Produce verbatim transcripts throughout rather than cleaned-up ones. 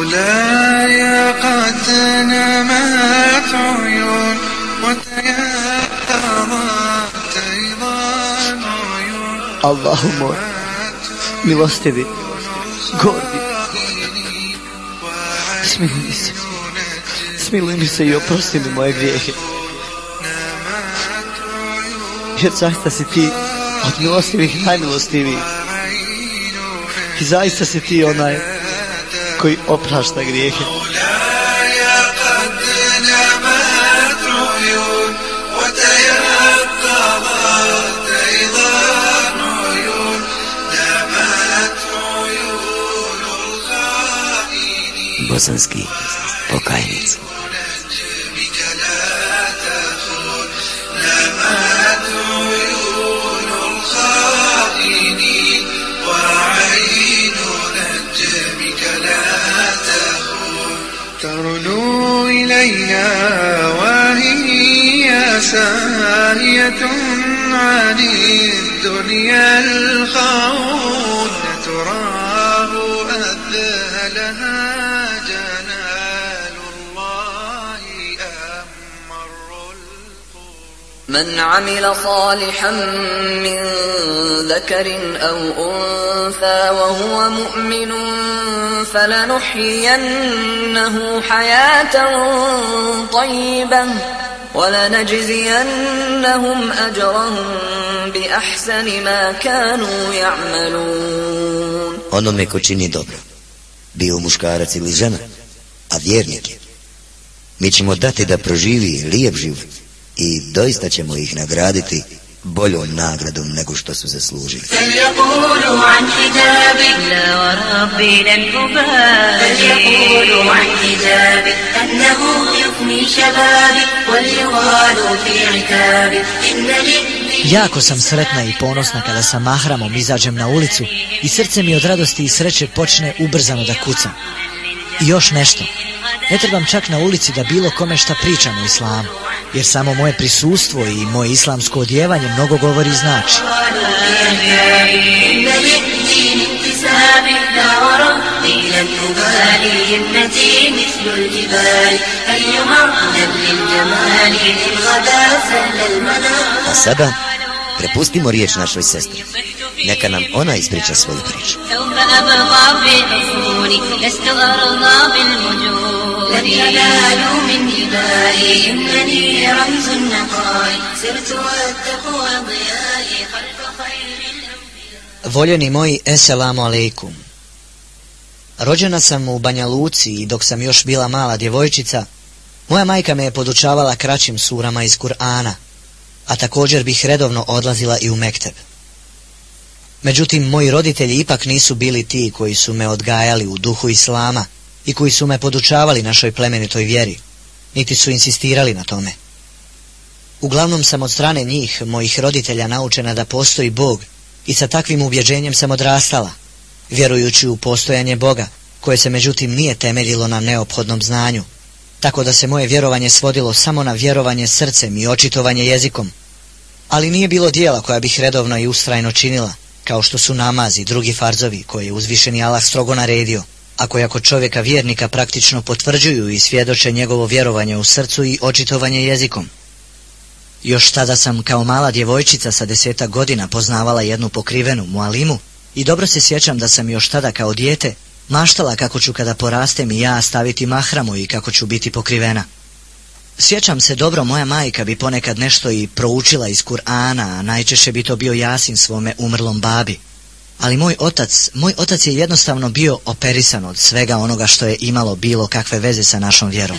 مولاي قد نمت عيون وتيقظت أيضا عيون. Allahu moj, milostivi, gordi, smiluj mi se, smiluj mi se i oprosti mi moje grijehe. Jer zaista si ti od milostivih najmilostiviji. I zaista si ti onaj koji oprašta grijehe. Bosanski pokajnici. ترنو إلينا وهي ساهية عن الدنيا الخوض تراه أذهلها جلال الله أمر القرون. من عمل صالحا من ذكر أو أنثى وهو مؤمن فلنحيينه حياة طيبة ولنجزينهم أجرهم بأحسن ما كانوا يعملون. Onome ko čini dobro, bio muškarac ili žena, a vjernik je, mi ćemo dati da proživi lijep život i doista ćemo ih nagraditi boljom nagradom nego što su zaslužili. Jako sam sretna i ponosna kada sa mahramom izađem na ulicu i srce mi od radosti i sreće počne ubrzano da kuca. I još nešto, ne trebam čak na ulici da bilo kome šta pričam o islamu, jer samo moje prisustvo i moje islamsko odjevanje mnogo govori i znači. A sada prepustimo riječ našoj sestri. Neka nam ona ispriča svoju priču. Voljeni moji, eselamu alejkum. Rođena sam u Banja Luci i dok sam još bila mala djevojčica, moja majka me je podučavala kraćim surama iz Kur'ana, a također bih redovno odlazila i u mekteb. Međutim, moji roditelji ipak nisu bili ti koji su me odgajali u duhu islama i koji su me podučavali našoj plemenitoj vjeri, niti su insistirali na tome. Uglavnom sam od strane njih, mojih roditelja, naučena da postoji Bog i sa takvim ubjeđenjem sam odrastala, vjerujući u postojanje Boga, koje se međutim nije temeljilo na neophodnom znanju, tako da se moje vjerovanje svodilo samo na vjerovanje srcem i očitovanje jezikom, ali nije bilo dijela koja bih redovno i ustrajno činila, kao što su namaz i drugi farzovi koje je uzvišeni Allah strogo naredio, a koja kod čovjeka vjernika praktično potvrđuju i svjedoče njegovo vjerovanje u srcu i očitovanje jezikom. Još tada sam kao mala djevojčica sa desetak godina poznavala jednu pokrivenu mualimu i dobro se sjećam da sam još tada kao dijete maštala kako ću kada porastem i ja staviti mahramu i kako ću biti pokrivena. Sjećam se dobro, moja majka bi ponekad nešto i proučila iz Kur'ana, a najčešće bi to bio Jasin svome umrlom babi. Ali moj otac, moj otac je jednostavno bio operisan od svega onoga što je imalo bilo kakve veze sa našom vjerom.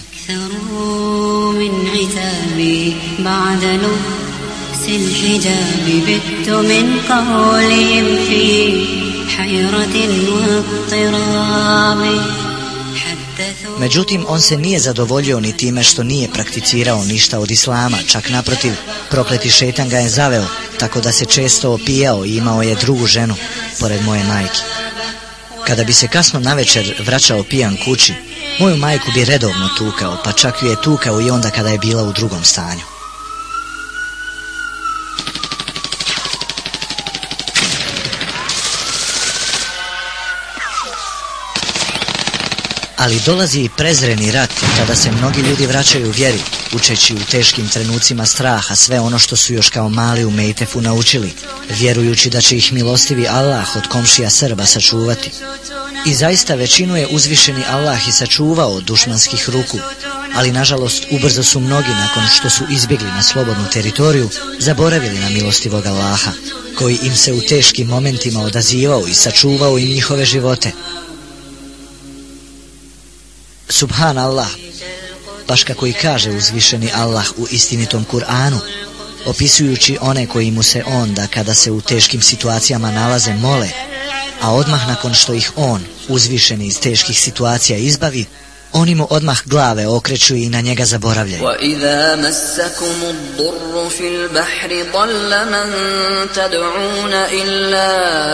Međutim, on se nije zadovoljio ni time što nije prakticirao ništa od islama, čak naprotiv, prokleti šejtan ga je zaveo, tako da se često opijao i imao je drugu ženu, pored moje majke. Kada bi se kasno navečer vraćao pijan kući, moju majku bi redovno tukao, pa čak ju je tukao i onda kada je bila u drugom stanju. Ali dolazi i prezreni rat kada se mnogi ljudi vraćaju vjeri, učeći u teškim trenucima straha sve ono što su još kao mali u Mejtefu naučili, vjerujući da će ih milostivi Allah od komšija Srba sačuvati. I zaista većinu je uzvišeni Allah i sačuvao od dušmanskih ruku, ali nažalost ubrzo su mnogi nakon što su izbjegli na slobodnu teritoriju, zaboravili na milostivog Allaha, koji im se u teškim momentima odazivao i sačuvao im njihove živote. Subhanallah, baš kako i kaže uzvišeni Allah u istinitom Kur'anu, opisujući one koji mu se onda kada se u teškim situacijama nalaze mole, a odmah nakon što ih on, uzvišeni iz teških situacija, izbavi, oni mu odmah glave okreću i na njega zaboravljaju. وَإِذَا مَسَّكُمُ الضُّرُّ فِي الْبَحْرِ ضَلَّ مَن تَدْعُونَ إِلَّا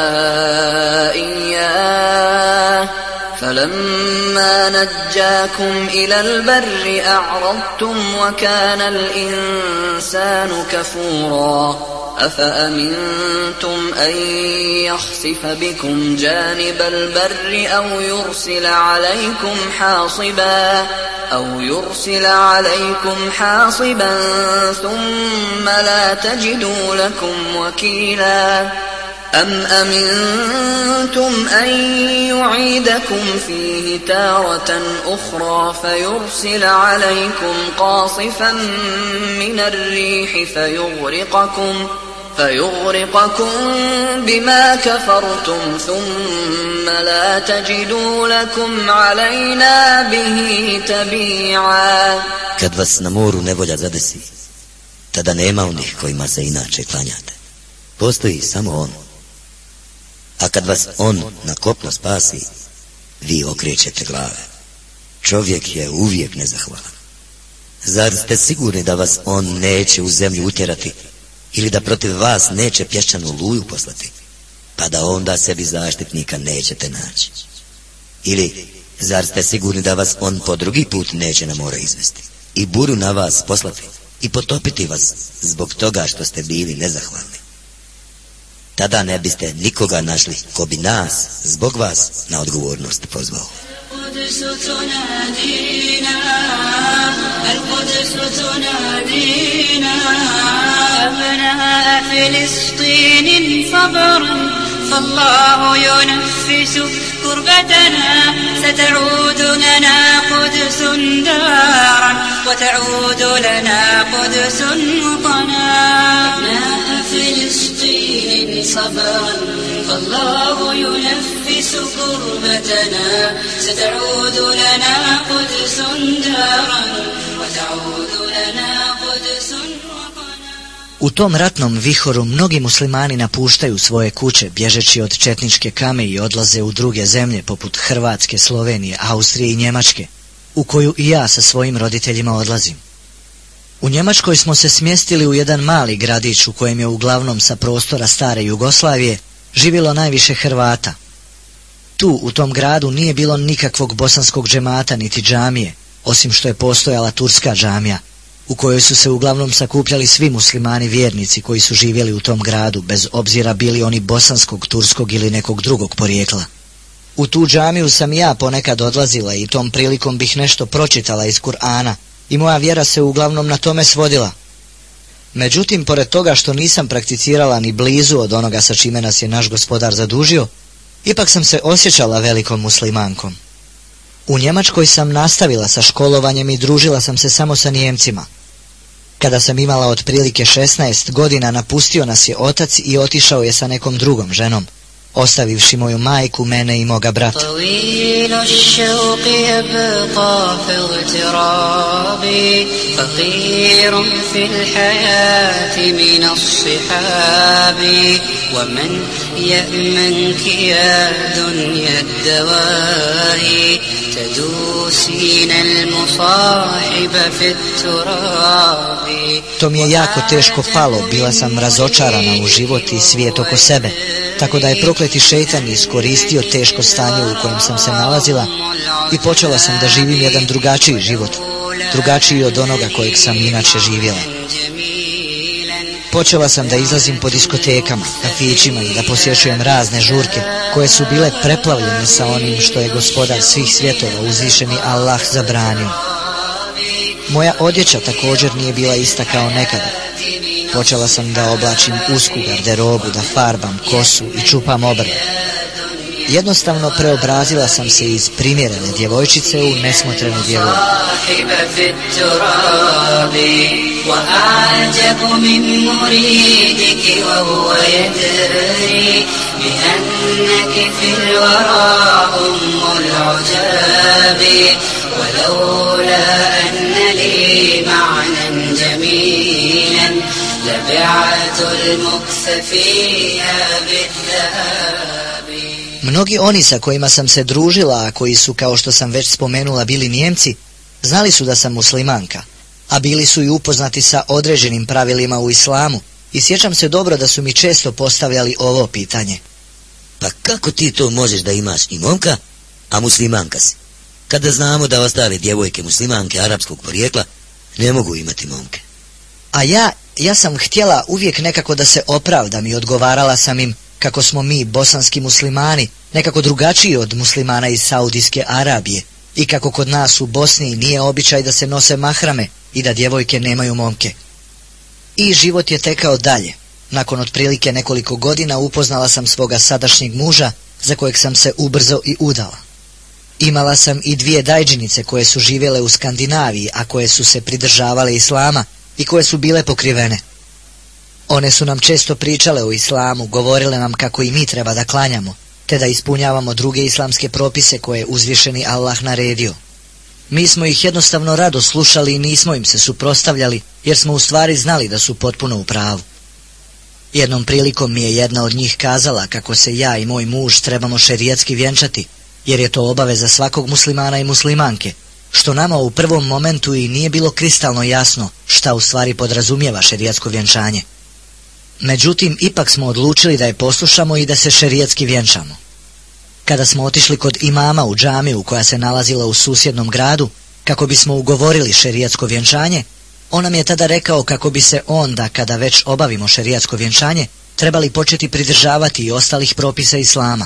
إِيَّاهُ فَلَمَّا نَجَّاكُمْ إِلَى الْبَرِّ أَعْرَضْتُمْ وَكَانَ الْإِنسَانُ كَفُورًا أَفَأَمِنْتُمْ أَنْ يَخْسِفَ بِكُمْ جَانِبَ الْبَرِّ أَوْ يُرْسِلَ عَلَيْكُمْ حَاصِبًا أَوْ يُرْسِلَ عَلَيْكُمْ حَاصِبًا ثُمَّ لَا تَجِدُوا لَكُمْ وَكِيلًا أَمْ أَمِنْتُمْ أَنْ يُعِيدَكُمْ فِيهِ تَارَةً أُخْرَى فَيُرْسِلَ عَلَيْكُمْ قَاصِفًا مِنَ الرِّيحِ فَيُغْرِقَكُمْ فَيُغْرِقَكُمْ بِمَا كَفَرْتُمْ ثُمَّ لَا تَجِدُوا لَكُمْ عَلَيْنَا بِهِ تَبِيعًا. Kad vas na moru nevolja zadesi, tada nema onih kojima se inače klanjate. Postoji samo on. A kad vas on na kopno spasi, vi okrećete glave. Čovjek je uvijek nezahvalan. Zar ste sigurni da vas on neće u zemlju utjerati ili da protiv vas neće pješčanu luju poslati, pa da onda sebi zaštitnika nećete naći? Ili zar ste sigurni da vas on po drugi put neće na more izvesti i buru na vas poslati i potopiti vas zbog toga što ste bili nezahvalni? Tada ne biste nikoga našli ko bi nas, zbog vas, na odgovornost pozvao. القدس تنادينا القدس تنادينا أبناء فلسطين صبرا فالله ينفس كربتنا ستعود لنا قدس دارا وتعود لنا قدس وطنا أبناء فلسطين صبرا فالله ينفس كربتنا ستعود لنا قدس دارا وتعود لنا قدس وطنا. U tom ratnom vihoru mnogi muslimani napuštaju svoje kuće bježeći od četničke kame i odlaze u druge zemlje poput Hrvatske, Slovenije, Austrije i Njemačke, u koju i ja sa svojim roditeljima odlazim. U Njemačkoj smo se smjestili u jedan mali gradić u kojem je uglavnom sa prostora stare Jugoslavije živjelo najviše Hrvata. Tu, u tom gradu, nije bilo nikakvog bosanskog džemata niti džamije, osim što je postojala turska džamija, u kojoj su se uglavnom sakupljali svi muslimani vjernici koji su živjeli u tom gradu, bez obzira bili oni bosanskog, turskog ili nekog drugog porijekla. U tu džamiju sam ja ponekad odlazila i tom prilikom bih nešto pročitala iz Kur'ana i moja vjera se uglavnom na tome svodila. Međutim, pored toga što nisam prakticirala ni blizu od onoga sa čime nas je naš gospodar zadužio, ipak sam se osjećala velikom muslimankom. U Njemačkoj sam nastavila sa školovanjem i družila sam se samo sa Nijemcima. Kada sam imala otprilike šesnaest godina, napustio nas je otac i otišao je sa nekom drugom ženom, ostavivši moju majku, mene i moga brata. طويل الشوق يبقى في اغترابي فقير في الحياة من الصحاب ومن يأمنك يا دنيا الدواء تدوسين المصاحب في التراب. To mi je jako teško palo, bila sam razočarana u život i svijet oko sebe, tako da je prokleti šejtan iskoristio teško stanje u kojem sam se nalazila i počela sam da živim jedan drugačiji život, drugačiji od onoga kojeg sam inače živjela. Počela sam da izlazim po diskotekama, kafićima i da posjećujem razne žurke koje su bile preplavljene sa onim što je gospodar svih svjetova, uzvišeni Allah, zabranio. Moja odjeća također nije bila ista kao nekada. Počela sam da oblačim usku garderobu, da farbam kosu i čupam obrve. Jednostavno preobrazila sam se iz primjerene djevojčice u nesmotrenu djevojku. Mnogi oni sa kojima sam se družila, a koji su, kao što sam već spomenula, bili Nijemci, znali su da sam muslimanka, a bili su i upoznati sa određenim pravilima u islamu i sjećam se dobro da su mi često postavljali ovo pitanje. Pa kako ti to možeš da imaš i momka, a muslimanka si? Kada znamo da ostale djevojke muslimanke arapskog porijekla ne mogu imati momke. A ja, ja sam htjela uvijek nekako da se opravdam i odgovarala sam im kako smo mi, bosanski muslimani, nekako drugačiji od muslimana iz Saudijske Arabije i kako kod nas u Bosni nije običaj da se nose mahrame i da djevojke nemaju momke. I život je tekao dalje. Nakon otprilike nekoliko godina upoznala sam svoga sadašnjeg muža, za kojeg sam se ubrzo i udala. Imala sam i dvije dajđinice koje su živjele u Skandinaviji, a koje su se pridržavale islama i koje su bile pokrivene. One su nam često pričale o islamu, govorile nam kako i mi treba da klanjamo, te da ispunjavamo druge islamske propise koje je uzvišeni Allah naredio. Mi smo ih jednostavno rado slušali i nismo im se suprotstavljali, jer smo u stvari znali da su potpuno u pravu. Jednom prilikom mi je jedna od njih kazala kako se ja i moj muž trebamo šerijatski vjenčati, jer je to obaveza svakog muslimana i muslimanke, što nama u prvom momentu i nije bilo kristalno jasno šta u stvari podrazumijeva šerijatsko vjenčanje. Međutim, ipak smo odlučili da je poslušamo i da se šerijatski vjenčamo. Kada smo otišli kod imama u džamiju koja se nalazila u susjednom gradu, kako bismo ugovorili šerijatsko vjenčanje, on nam je tada rekao kako bi se onda, kada već obavimo šerijatsko vjenčanje, trebali početi pridržavati i ostalih propisa islama.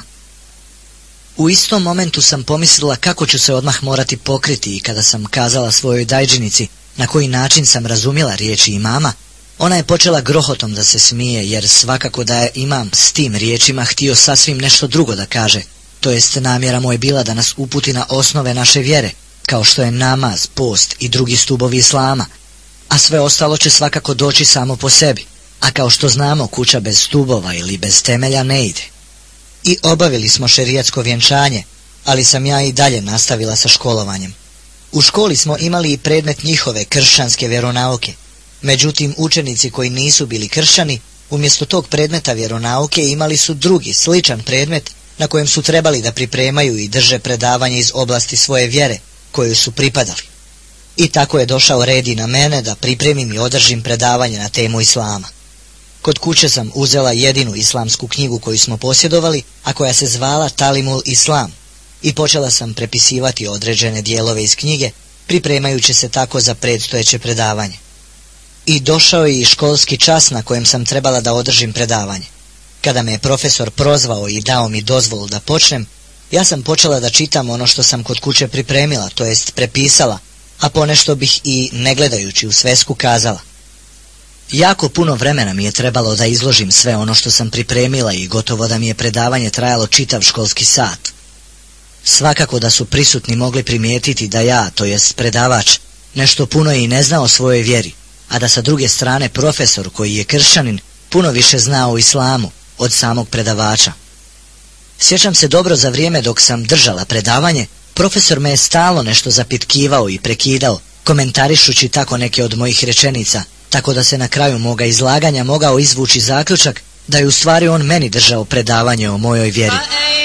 U istom momentu sam pomislila kako ću se odmah morati pokriti i kada sam kazala svojoj dajđinici na koji način sam razumjela riječi imama, ona je počela grohotom da se smije, jer svakako da je imam s tim riječima htio sasvim nešto drugo da kaže, to jest namjera mu je bila da nas uputi na osnove naše vjere, kao što je namaz, post i drugi stubovi islama, a sve ostalo će svakako doći samo po sebi, a kao što znamo kuća bez stubova ili bez temelja ne ide. I obavili smo šerijatsko vjenčanje, ali sam ja i dalje nastavila sa školovanjem. U školi smo imali i predmet njihove kršćanske vjeronauke. Međutim, učenici koji nisu bili kršćani, umjesto tog predmeta vjeronauke imali su drugi, sličan predmet na kojem su trebali da pripremaju i drže predavanje iz oblasti svoje vjere, koju su pripadali. I tako je došao red i na mene da pripremim i održim predavanje na temu islama. Kod kuće sam uzela jedinu islamsku knjigu koju smo posjedovali, a koja se zvala Talimul Islam, i počela sam prepisivati određene dijelove iz knjige, pripremajući se tako za predstojeće predavanje. I došao je i školski čas na kojem sam trebala da održim predavanje. Kada me je profesor prozvao i dao mi dozvolu da počnem, ja sam počela da čitam ono što sam kod kuće pripremila, to jest prepisala, a ponešto bih i, ne gledajući u svesku, kazala. Jako puno vremena mi je trebalo da izložim sve ono što sam pripremila i gotovo da mi je predavanje trajalo čitav školski sat. Svakako da su prisutni mogli primijetiti da ja, to jest predavač, nešto puno i ne zna o svojoj vjeri, a da sa druge strane profesor, koji je kršćanin, puno više zna o islamu od samog predavača. Sjećam se dobro, za vrijeme dok sam držala predavanje, profesor me je stalno nešto zapitkivao i prekidao, komentarišući tako neke od mojih rečenica, tako da se na kraju moga izlaganja mogao izvući zaključak da je u stvari on meni držao predavanje o mojoj vjeri.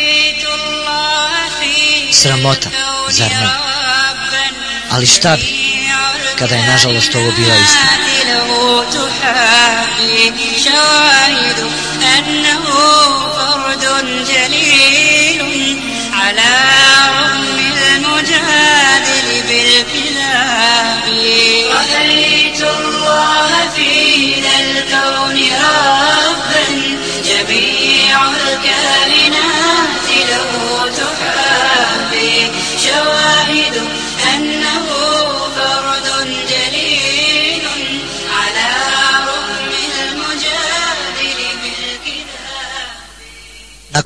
Sramota, zar ne? Ali šta bi, kada je nažalost ovo bila istina? رأيت الله في ذا الكون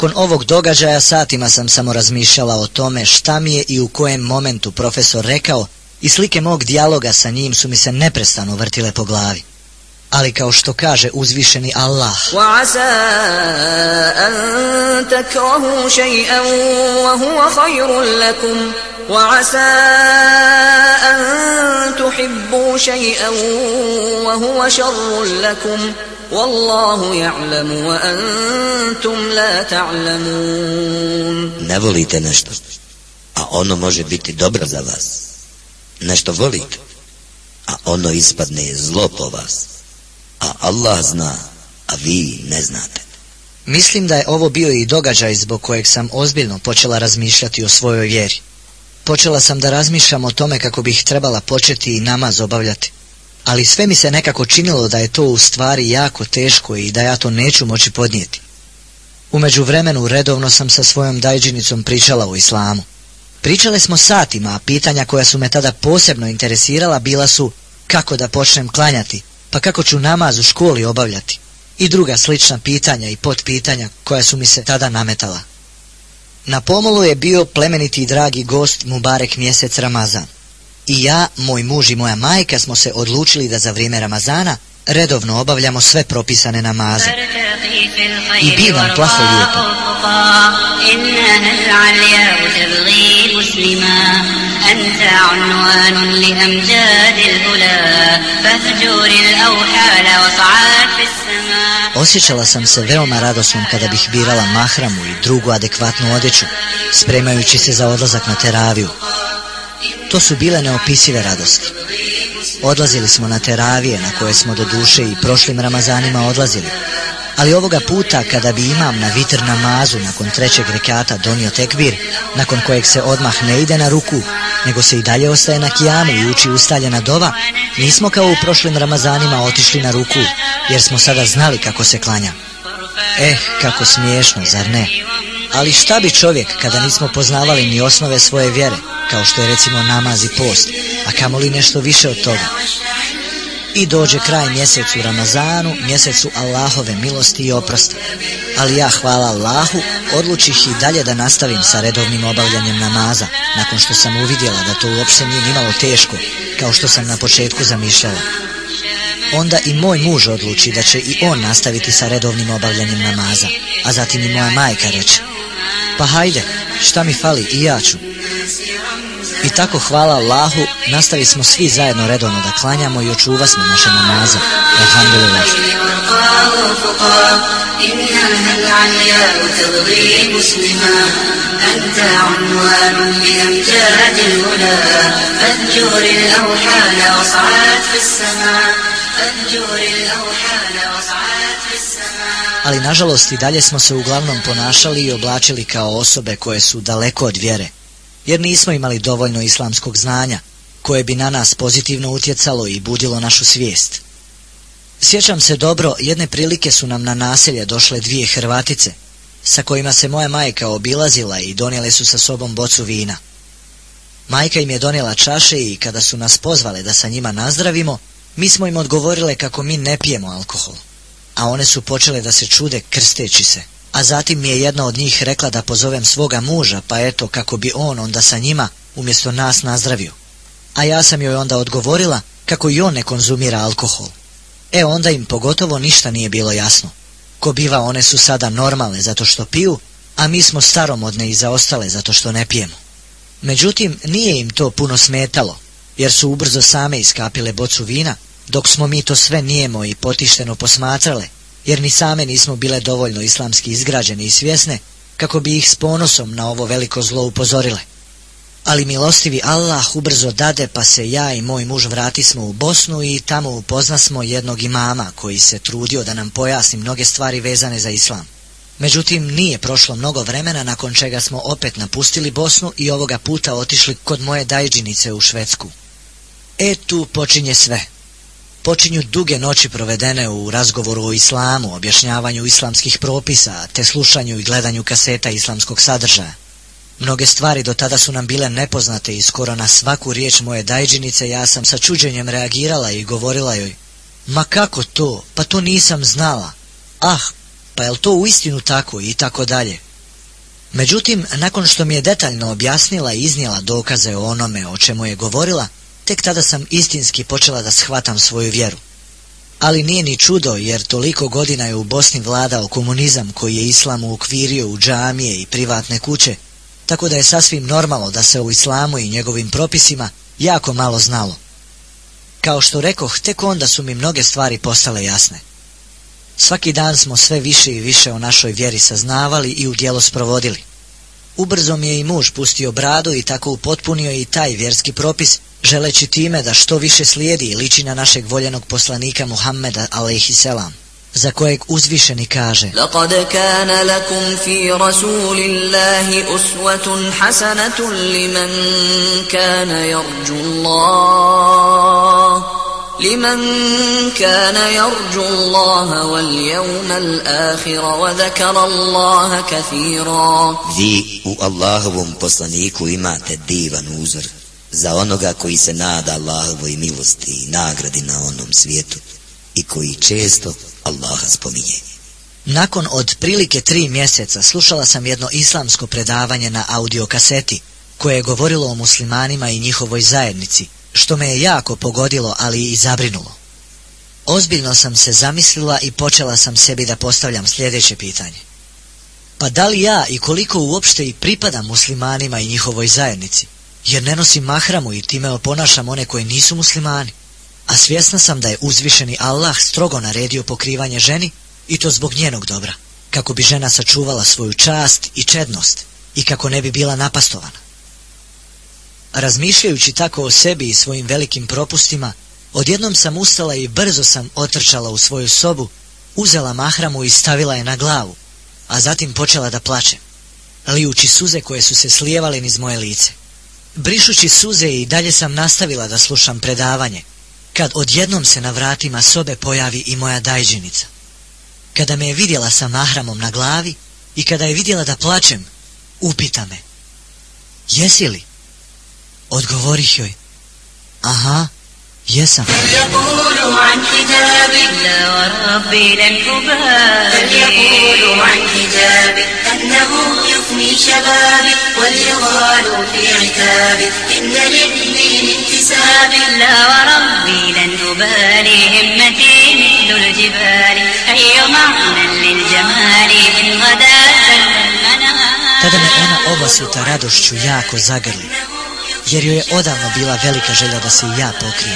Nakon ovog događaja satima sam samo razmišljala o tome šta mi je i u kojem momentu profesor rekao i slike mog dijaloga sa njim su mi se neprestano vrtile po glavi. Ali kao što kaže uzvišeni Allah: وَعَسَىٰ أَن تَكْرَهُوا شَيْئًا وَهُوَ خَيْرٌ لَكُمْ وَعَسَىٰ أَن تُحِبُّوا شَيْئًا وَهُوَ شَرٌّ لَكُمْ وَاللَّهُ يَعْلَمُ وَأَنْتُمْ لَا تَعْلَمُونَ. Ne volite nešto, a ono može biti dobro za vas. Nešto volite, a ono ispadne zlo po vas. A Allah zna, a vi ne znate. Mislim da je ovo bio i događaj zbog kojeg sam ozbiljno počela razmišljati o svojoj vjeri. Počela sam da razmišljam o tome kako bih trebala početi i namaz obavljati. Ali sve mi se nekako činilo da je to u stvari jako teško i da ja to neću moći podnijeti. U međuvremenu redovno sam sa svojom dajđinicom pričala o islamu. Pričale smo satima, a pitanja koja su me tada posebno interesirala bila su kako da počnem klanjati, pa kako ću namaz u školi obavljati i druga slična pitanja i potpitanja koja su mi se tada nametala. Na pomolu je bio plemeniti i dragi gost Mubarek mjesec Ramazan. I ja, moj muž i moja majka smo se odlučili da za vrijeme Ramazana redovno obavljamo sve propisane namaze. I bi nam plaho lijepo. Osjećala sam se veoma radosnom kada bih birala mahramu i drugu adekvatnu odjeću, spremajući se za odlazak na teraviju. To su bile neopisive radosti. Odlazili smo na teravije na koje smo do duše i prošlim Ramazanima odlazili. Ali ovoga puta kada bi imam na vitr namazu nakon trećeg rekata donio tekbir, nakon kojeg se odmah ne ide na ruku, nego se i dalje ostaje na kijamu i uči ustaljena dova, nismo kao u prošlim Ramazanima otišli na ruku, jer smo sada znali kako se klanja. Eh, kako smiješno, zar ne? Ali šta bi čovjek kada nismo poznavali ni osnove svoje vjere, kao što je recimo namaz i post, a kamoli nešto više od toga. I dođe kraj mjesecu Ramazanu, mjesecu Allahove milosti i oprosta. Ali ja, hvala Allahu, odlučih i dalje da nastavim sa redovnim obavljanjem namaza, nakon što sam uvidjela da to uopšte nije nimalo teško, kao što sam na početku zamišljala. Onda i moj muž odluči da će i on nastaviti sa redovnim obavljanjem namaza, a zatim i moja majka reče: pa hajde, šta mi fali, i ja ću. I tako, hvala Allahu, nastavi smo svi zajedno redovno da klanjamo i očuva smo naše namaze. Alhamdulillah. Ali nažalost i dalje smo se uglavnom ponašali i oblačili kao osobe koje su daleko od vjere, jer nismo imali dovoljno islamskog znanja, koje bi na nas pozitivno utjecalo i budilo našu svijest. Sjećam se dobro, jedne prilike su nam na naselje došle dvije Hrvatice, sa kojima se moja majka obilazila i donijele su sa sobom bocu vina. Majka im je donijela čaše i kada su nas pozvale da sa njima nazdravimo, mi smo im odgovorile kako mi ne pijemo alkohol. A one su počele da se čude krsteći se. A zatim mi je jedna od njih rekla da pozovem svoga muža, pa eto kako bi on onda sa njima umjesto nas nazdravio. A ja sam joj onda odgovorila kako i on ne konzumira alkohol. E onda im pogotovo ništa nije bilo jasno. Ko biva, one su sada normalne zato što piju, a mi smo staromodne i zaostale zato što ne pijemo. Međutim, nije im to puno smetalo, jer su ubrzo same iskapile bocu vina, dok smo mi to sve nijemo i potišteno posmatrale, jer ni same nismo bile dovoljno islamski izgrađene i svjesne kako bi ih s ponosom na ovo veliko zlo upozorile. Ali milostivi Allah ubrzo dade, pa se ja i moj muž vratismo u Bosnu i tamo upoznasmo jednog imama koji se trudio da nam pojasni mnoge stvari vezane za islam. Međutim, nije prošlo mnogo vremena nakon čega smo opet napustili Bosnu i ovoga puta otišli kod moje dajđinice u Švedsku. E tu počinje sve. Počinju duge noći provedene u razgovoru o islamu, objašnjavanju islamskih propisa, te slušanju i gledanju kaseta islamskog sadržaja. Mnoge stvari do tada su nam bile nepoznate i skoro na svaku riječ moje dajđinice ja sam sa čuđenjem reagirala i govorila joj: ma kako to? Pa to nisam znala. Ah, pa jel to uistinu tako? I tako dalje. Međutim, nakon što mi je detaljno objasnila i iznijela dokaze o onome o čemu je govorila, tek tada sam istinski počela da shvatam svoju vjeru. Ali nije ni čudo, jer toliko godina je u Bosni vladao komunizam koji je islam uokvirio u džamije i privatne kuće, tako da je sasvim normalno da se o islamu i njegovim propisima jako malo znalo. Kao što rekoh, tek onda su mi mnoge stvari postale jasne. Svaki dan smo sve više i više o našoj vjeri saznavali i u djelo sprovodili. Ubrzo mi je i muž pustio bradu i tako upotpunio i taj vjerski propis, želeći time da što više slijedi i liči na našeg voljenog poslanika Muhammeda alejhi selam, za kojeg uzvišeni kaže: لَقَدْ كَانَ لَكُمْ فِي رَسُولِ اللَّهِ أُسْوَةٌ حَسَنَةٌ لِمَنْ كَانَ يَرْجُو اللَّهَ لِمَنْ كَانَ يَرْجُو اللَّهَ وَالْيَوْمَ الْآخِرَ وَذَكَرَ اللَّهَ كَثِيرًا. Vi u Allahovom poslaniku imate divan uzor za onoga koji se nada Allahovoj milosti i nagradi na onom svijetu i koji često Allaha spominje. Nakon od prilike tri mjeseca slušala sam jedno islamsko predavanje na audiokaseti koje je govorilo o muslimanima i njihovoj zajednici, što me je jako pogodilo, ali i zabrinulo. Ozbiljno sam se zamislila i počela sam sebi da postavljam sljedeće pitanje. Pa da li ja i koliko uopšte i pripadam muslimanima i njihovoj zajednici, jer ne nosim mahramu i time oponašam one koji nisu muslimani, a svjesna sam da je uzvišeni Allah strogo naredio pokrivanje ženi i to zbog njenog dobra, kako bi žena sačuvala svoju čast i čednost i kako ne bi bila napastovana. Razmišljajući tako o sebi i svojim velikim propustima, odjednom sam ustala i brzo sam otrčala u svoju sobu, uzela mahramu i stavila je na glavu, a zatim počela da plačem, lijući suze koje su se slijevale niz moje lice. Brišući suze i dalje sam nastavila da slušam predavanje, kad odjednom se na vratima sobe pojavi i moja dajđinica. Kada me je vidjela sa mahramom na glavi i kada je vidjela da plačem, upita me: "Jesi li?" Odgovorih joj: "Aha, jesam." فليقولوا عن حجابي لا وربي لن أبالي فليقولوا عن حجابي أنه يفني شبابي وليغالوا في عتابي إن للدين انتسابي لا وربي لن أبالي همتي مثل الجبال أي معنى للجمال إن غدا المنام. Tada me ona obasuta radošću jako zagrli, jer joj je odavno bila velika želja da se i ja pokrijem.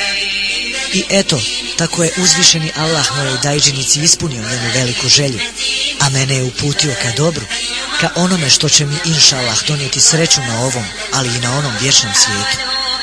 I eto, tako je uzvišeni Allah mojoj dajđinici ispunio njenu veliku želju, a mene je uputio ka dobru, ka onome što će mi inša Allah donijeti sreću na ovom, ali i na onom vječnom svijetu.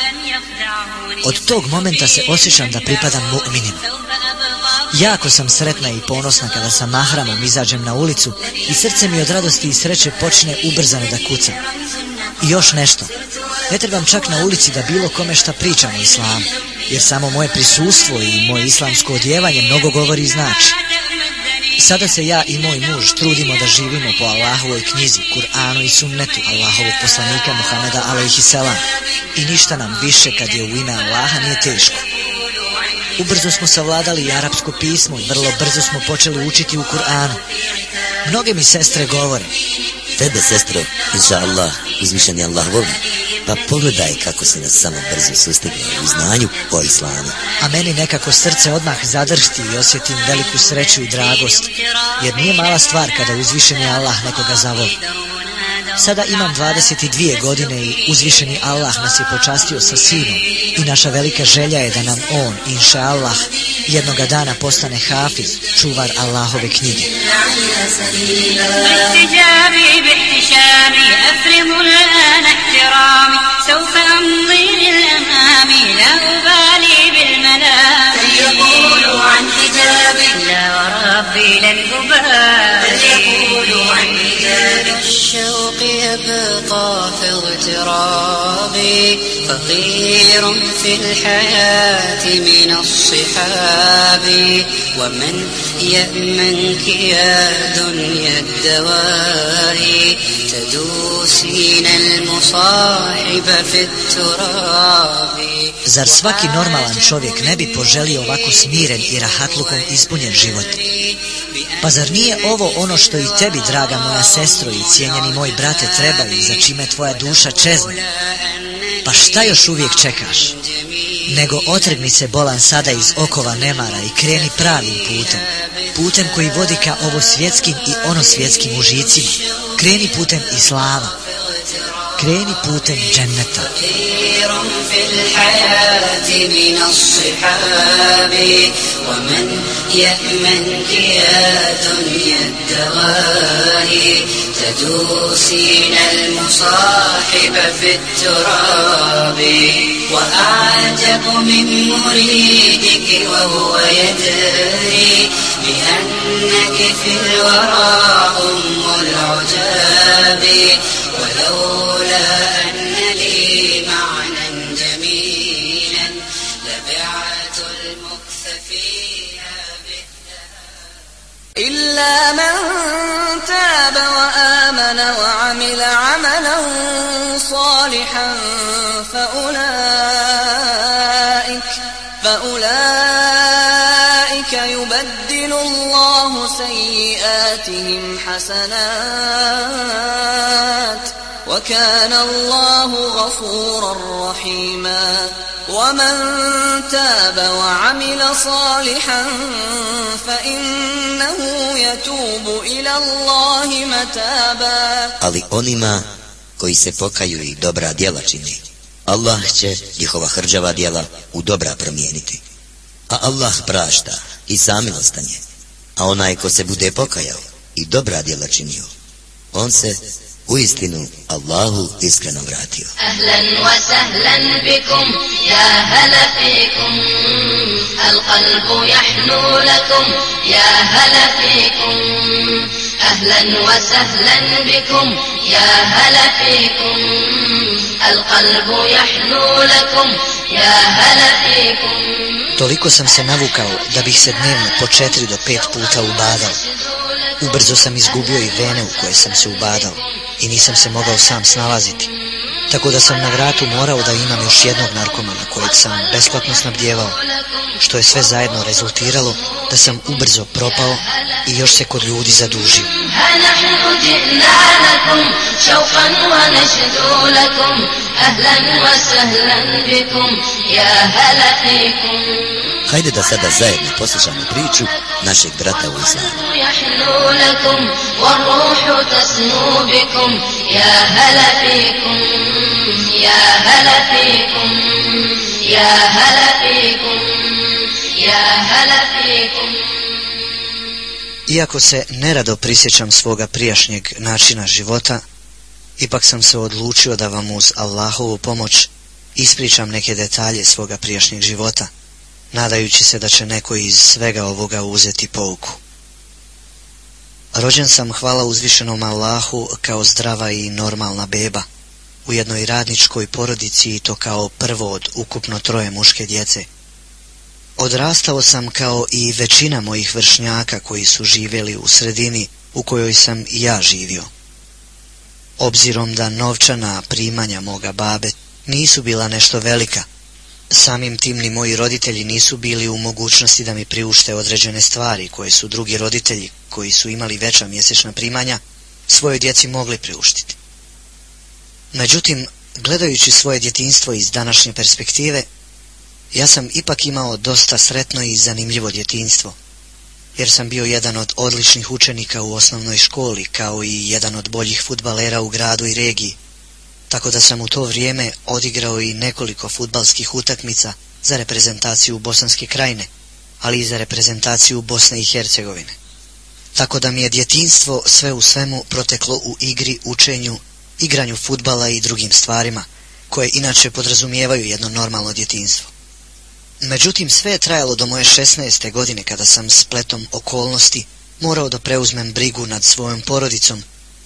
Od tog momenta se osjećam da pripadam mu'minima. Jako sam sretna i ponosna kada sa mahramom izađem na ulicu i srce mi od radosti i sreće počne ubrzano da kuca. I još nešto, ne trebam čak na ulici da bilo kome šta pričam o islamu, jer samo moje prisustvo i moje islamsko odjevanje mnogo govori i znači. Sada se ja i moj muž trudimo da živimo po Allahovoj knjizi, Kur'anu i sunnetu Allahovog poslanika Muhameda alejhi selam, i ništa nam više kad je u ime Allaha nije teško. Ubrzo smo savladali i arapsko pismo i vrlo brzo smo počeli učiti u Kur'anu. Mnoge mi sestre govore: Tebe, sestro, inša Allah, uzvišeni Allah voli, pa pogledaj kako se nas samo brzo sustigne u znanju o islamu. A meni nekako srce odmah zadršti i osjetim veliku sreću i dragost, jer nije mala stvar kada uzvišeni Allah nekoga zavoli. Sada imam dvadeset dvije godine i uzvišeni Allah nas je počastio sa sinom i naša velika želja je da nam on, inša Allah, jednoga dana postane hafiz, čuvar Allahove knjige. الشوق يبقى في اغتراب التراب فقير في الحياة من الصحاب ومن يأمنك يا دنيا الدواء تدوسين المصاحب في التراب. Zar svaki normalan čovjek ne bi poželio ovako smiren i rahatlukom ispunjen život? Pa zar nije ovo ono što i tebi, draga moja sestro i cijenjeni moj brate, trebaju, za čime tvoja duša čezne? Pa šta još uvijek čekaš? Nego otrgni se bolan sada iz okova nemara i kreni pravim putem, putem koji vodi ka ovo svjetskim i ono svjetskim užicima. Kreni putem islama, kreni putem dženneta. في الحياة من الصحاب ومن يأمنك يا دنيا الدواء تدوسين المصاحب في التراب وأعجب من مريدك وهو يدري بأنك في الورى أم العجاب ولولا أن لي معنى جميلا لبعت المكث فيها بالذهب إلا من تاب وآمن وعمل عملا صالحا فأولئك فأولئك يبدل الله سيئاتهم حسنات وكان الله غفورا رحيما. ومن تاب وعمل صالحا فإنه يتوب إلى الله متابا. Ali onima koji se pokaju i dobra djela čini, Allah će njihova hrđava djela u dobra promijeniti. A Allah prašta i samilostan je. A onaj ko se bude pokajao i dobra djela činio, on se uistinu Allahu iskreno vratio. أهلا وسهلا بكم يا هلا فيكم القلب يحنو لكم يا هلا فيكم أهلا وسهلا بكم يا هلا فيكم القلب يحنو لكم يا هلا فيكم. Toliko sam se navukao da bih se dnevno po četiri do pet puta ubadao. Ubrzo sam izgubio i vene u koje sam se ubadao i nisam se mogao sam snalaziti. Tako da sam na vratu morao da imam još jednog narkomana kojeg sam besplatno snabdjevao, što je sve zajedno rezultiralo da sam ubrzo propao i još se kod ljudi zadužio. Hajde da sada zajedno poslušamo priču našeg brata u islamu. Iako se nerado prisjećam svoga prijašnjeg načina života, ipak sam se odlučio da vam uz Allahovu pomoć ispričam neke detalje svoga prijašnjeg života, nadajući se da će neko iz svega ovoga uzeti pouku. Rođen sam, hvala uzvišenom Allahu, kao zdrava i normalna beba, u jednoj radničkoj porodici i to kao prvo od ukupno troje muške djece. Odrastao sam kao i većina mojih vršnjaka koji su živjeli u sredini u kojoj sam i ja živio. Obzirom da novčana primanja moga babe nisu bila nešto velika, samim tim ni moji roditelji nisu bili u mogućnosti da mi priušte određene stvari koje su drugi roditelji, koji su imali veća mjesečna primanja, svojoj djeci mogli priuštiti. Međutim, gledajući svoje djetinjstvo iz današnje perspektive, ja sam ipak imao dosta sretno i zanimljivo djetinjstvo, jer sam bio jedan od odličnih učenika u osnovnoj školi, kao i jedan od boljih fudbalera u gradu i regiji, tako da sam u to vrijeme odigrao i nekoliko fudbalskih utakmica za reprezentaciju Bosanske Krajine, ali i za reprezentaciju Bosne i Hercegovine. Tako da mi je djetinjstvo sve u svemu proteklo u igri, učenju, igranju fudbala i drugim stvarima, koje inače podrazumijevaju jedno normalno djetinjstvo. Međutim, sve je trajalo do moje šesnaeste godine, kada sam spletom okolnosti morao da preuzmem brigu nad svojom porodicom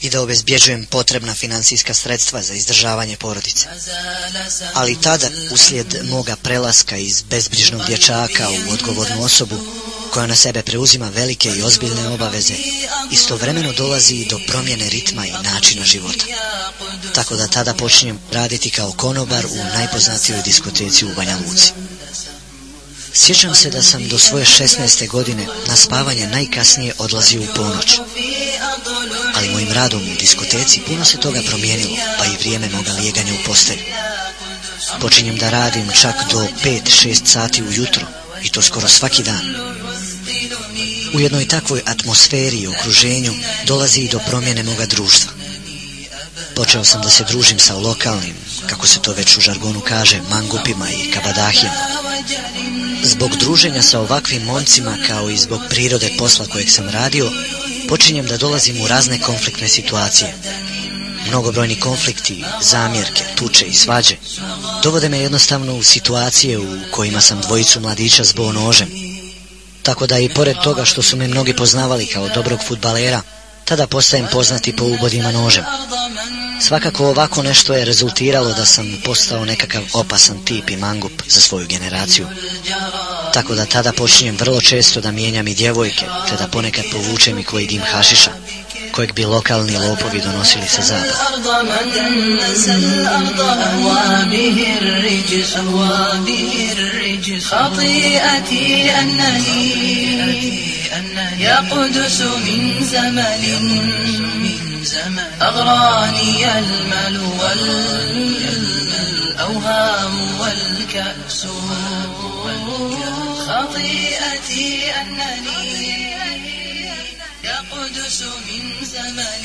i da obezbjeđujem potrebna financijska sredstva za izdržavanje porodice. Ali tada, uslijed moga prelaska iz bezbrižnog dječaka u odgovornu osobu, koja na sebe preuzima velike i ozbiljne obaveze, istovremeno dolazi i do promjene ritma i načina života. Tako da tada počinjem raditi kao konobar u najpoznatijoj diskoteci u Banja Luci. Sjećam se da sam do svoje šesnaeste godine na spavanje najkasnije odlazio u ponoć. Ali mojim radom u diskoteci puno se toga promijenilo, pa i vrijeme moga lijeganja u postelju. Počinjem da radim čak do pet šest sati ujutro, i to skoro svaki dan. U jednoj takvoj atmosferi i okruženju dolazi i do promjene moga društva. Počeo sam da se družim sa lokalnim, kako se to već u žargonu kaže, mangupima i kabadahijama. Zbog druženja sa ovakvim momcima, kao i zbog prirode posla kojeg sam radio, počinjem da dolazim u razne konfliktne situacije. Mnogobrojni konflikti, zamjerke, tuče i svađe dovode me jednostavno u situacije u kojima sam dvojicu mladića zboo nožem. Tako da i pored toga što su me mnogi poznavali kao dobrog fudbalera, tada postajem poznati po ubodima nožem. Svakako ovako nešto je rezultiralo da sam postao nekakav opasan tip i mangup za svoju generaciju. Tako da tada počinjem vrlo često da mijenjam i djevojke, te da ponekad povučem i koji dim hašiša, kojeg bi lokalni lopovi donosili sa zapada. يا قدس من زمن أغراني المال والأوهام والكأس خطيئتي أنني يا قدس من زمن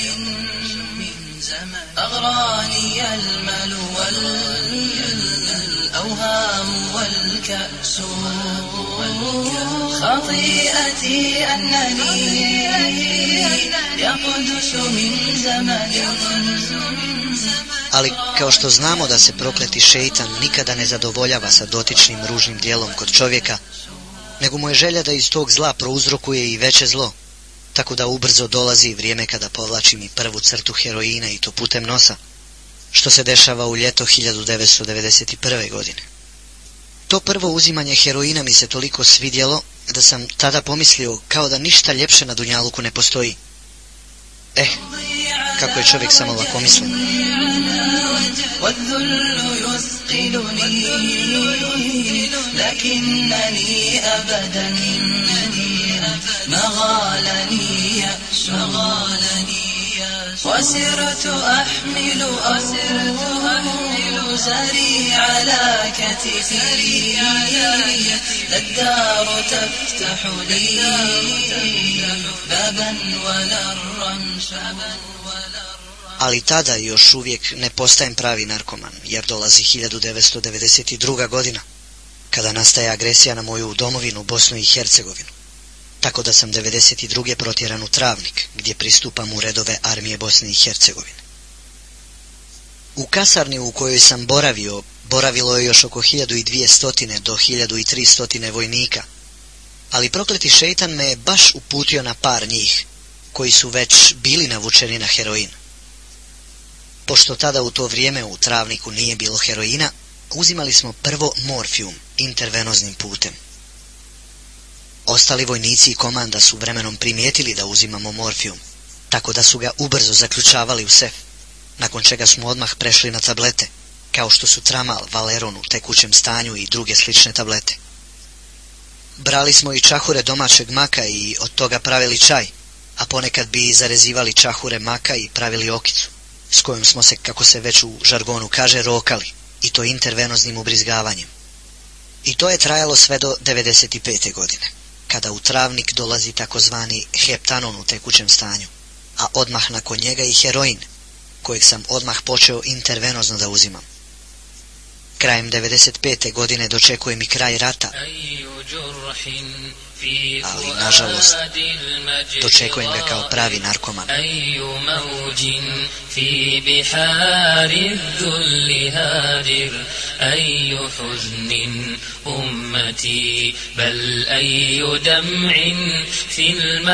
أغراني المال والأوهام والكأس خطيئتي أنني يا قدس من زمن. Ali kao što znamo da se prokleti šeitan nikada ne zadovoljava sa dotičnim ružnim dijelom kod čovjeka, nego mu je želja da iz tog zla prouzrokuje i veće zlo, tako da ubrzo dolazi vrijeme kada povlačim i prvu crtu heroina, i to putem nosa, što se dešava u ljeto hiljadu devetsto devedeset prve. godine. To prvo uzimanje heroina mi se toliko svidjelo da sam tada pomislio kao da ništa ljepše na dunjaluku ne postoji. Eh, kako je čovjek samo lakomislen. وسرت أحمل أحمل زري على كتفي الدار تفتح لي بابا ولا الرمش. Ali tada još uvijek ne postajem pravi narkoman, jer dolazi hiljadu devetsto devedeset druga. godina, kada nastaje agresija na moju domovinu Bosnu i Hercegovinu. Tako da sam devedeset druge protjeran u Travnik, gdje pristupam u redove armije Bosne i Hercegovine. U kasarni u kojoj sam boravio, boravilo je još oko hiljadu dvjesto do hiljadu tristo vojnika, ali prokleti šeitan me je baš uputio na par njih, koji su već bili navučeni na heroin. Pošto tada u to vrijeme u Travniku nije bilo heroina, uzimali smo prvo morfijum intervenoznim putem. Ostali vojnici i komanda su vremenom primijetili da uzimamo morfijum, tako da su ga ubrzo zaključavali u sef, nakon čega smo odmah prešli na tablete, kao što su Tramal, Valeron u tekućem stanju i druge slične tablete. Brali smo i čahure domaćeg maka i od toga pravili čaj, a ponekad bi zarezivali čahure maka i pravili okicu, s kojom smo se, kako se već u žargonu kaže, rokali, i to intervenoznim ubrizgavanjem. I to je trajalo sve do devedeset pete. godine, kada u Travnik dolazi takozvani heptanon u tekućem stanju, a odmah nakon njega i heroin, kojeg sam odmah počeo intervenozno da uzimam. Krajem devedeset pete. godine dočekujem i kraj rata, ali nažalost dočekujem ga kao pravi narkoman. أي حزن أمتي بل أي دمع في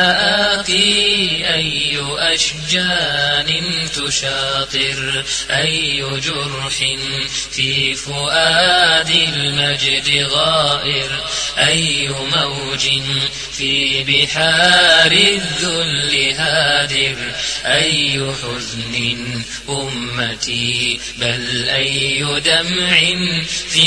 المآقي أي أشجان تشاطر أي جرح في فؤاد المجد غائر أي موج في بحار الذل هادر أي حزن أمتي بل أي دمع في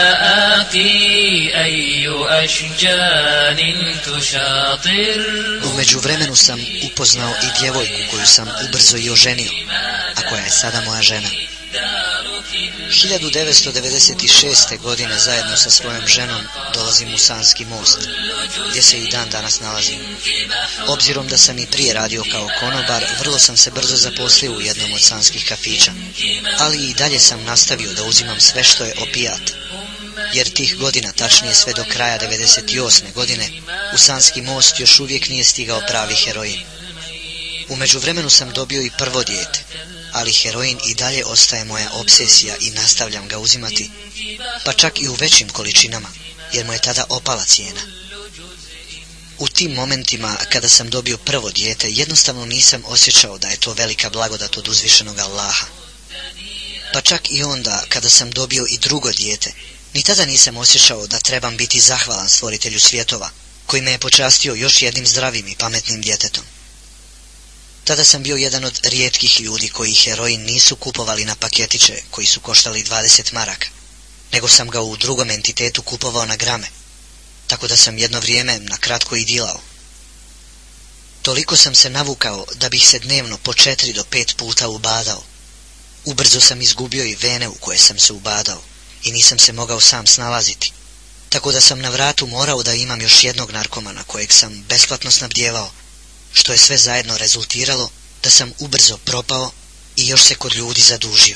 المآقي أي أشجان تشاطر. U međuvremenu sam upoznao i djevojku koju sam ubrzo i oženio, a koja je sada moja žena. hiljadu devetsto devedeset šeste. godine zajedno sa svojom ženom dolazim u Sanski most, gdje se i dan danas nalazim. Obzirom da sam i prije radio kao konobar, vrlo sam se brzo zaposlio u jednom od sanskih kafića, ali i dalje sam nastavio da uzimam sve što je opijat, jer tih godina, tačnije sve do kraja devedeset osme. godine, u Sanski most još uvijek nije stigao pravi heroin. U međuvremenu sam dobio i prvo dijete, ali heroin i dalje ostaje moja obsesija i nastavljam ga uzimati, pa čak i u većim količinama, jer mu je tada opala cijena. U tim momentima, kada sam dobio prvo dijete, jednostavno nisam osjećao da je to velika blagodat od uzvišenog Allaha. Pa čak i onda, kada sam dobio i drugo dijete, ni tada nisam osjećao da trebam biti zahvalan stvoritelju svjetova, koji me je počastio još jednim zdravim i pametnim djetetom. Tada sam bio jedan od rijetkih ljudi koji heroin nisu kupovali na paketiće koji su koštali dvadeset maraka, nego sam ga u drugom entitetu kupovao na grame, tako da sam jedno vrijeme na kratko i dilao. Toliko sam se navukao da bih se dnevno po četiri do pet puta ubadao. Ubrzo sam izgubio i vene u koje sam se ubadao i nisam se mogao sam snalaziti, tako da sam na vratu morao da imam još jednog narkomana kojeg sam besplatno snabdjevao, što je sve zajedno rezultiralo da sam ubrzo propao i još se kod ljudi zadužio.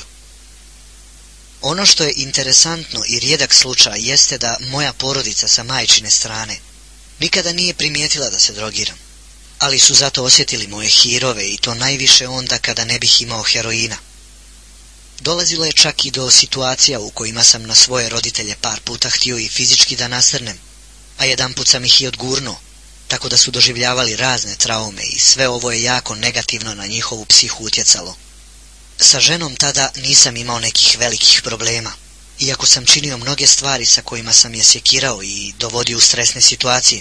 Ono što je interesantno i rijedak slučaj jeste da moja porodica sa majčine strane nikada nije primijetila da se drogiram, ali su zato osjetili moje hirove i to najviše onda kada ne bih imao heroina. Dolazilo je čak i do situacija u kojima sam na svoje roditelje par puta htio i fizički da nasrnem, a jedanput sam ih i odgurnuo, tako da su doživljavali razne traume i sve ovo je jako negativno na njihovu psihu utjecalo. Sa ženom tada nisam imao nekih velikih problema, iako sam činio mnoge stvari sa kojima sam je sekirao i dovodio u stresne situacije.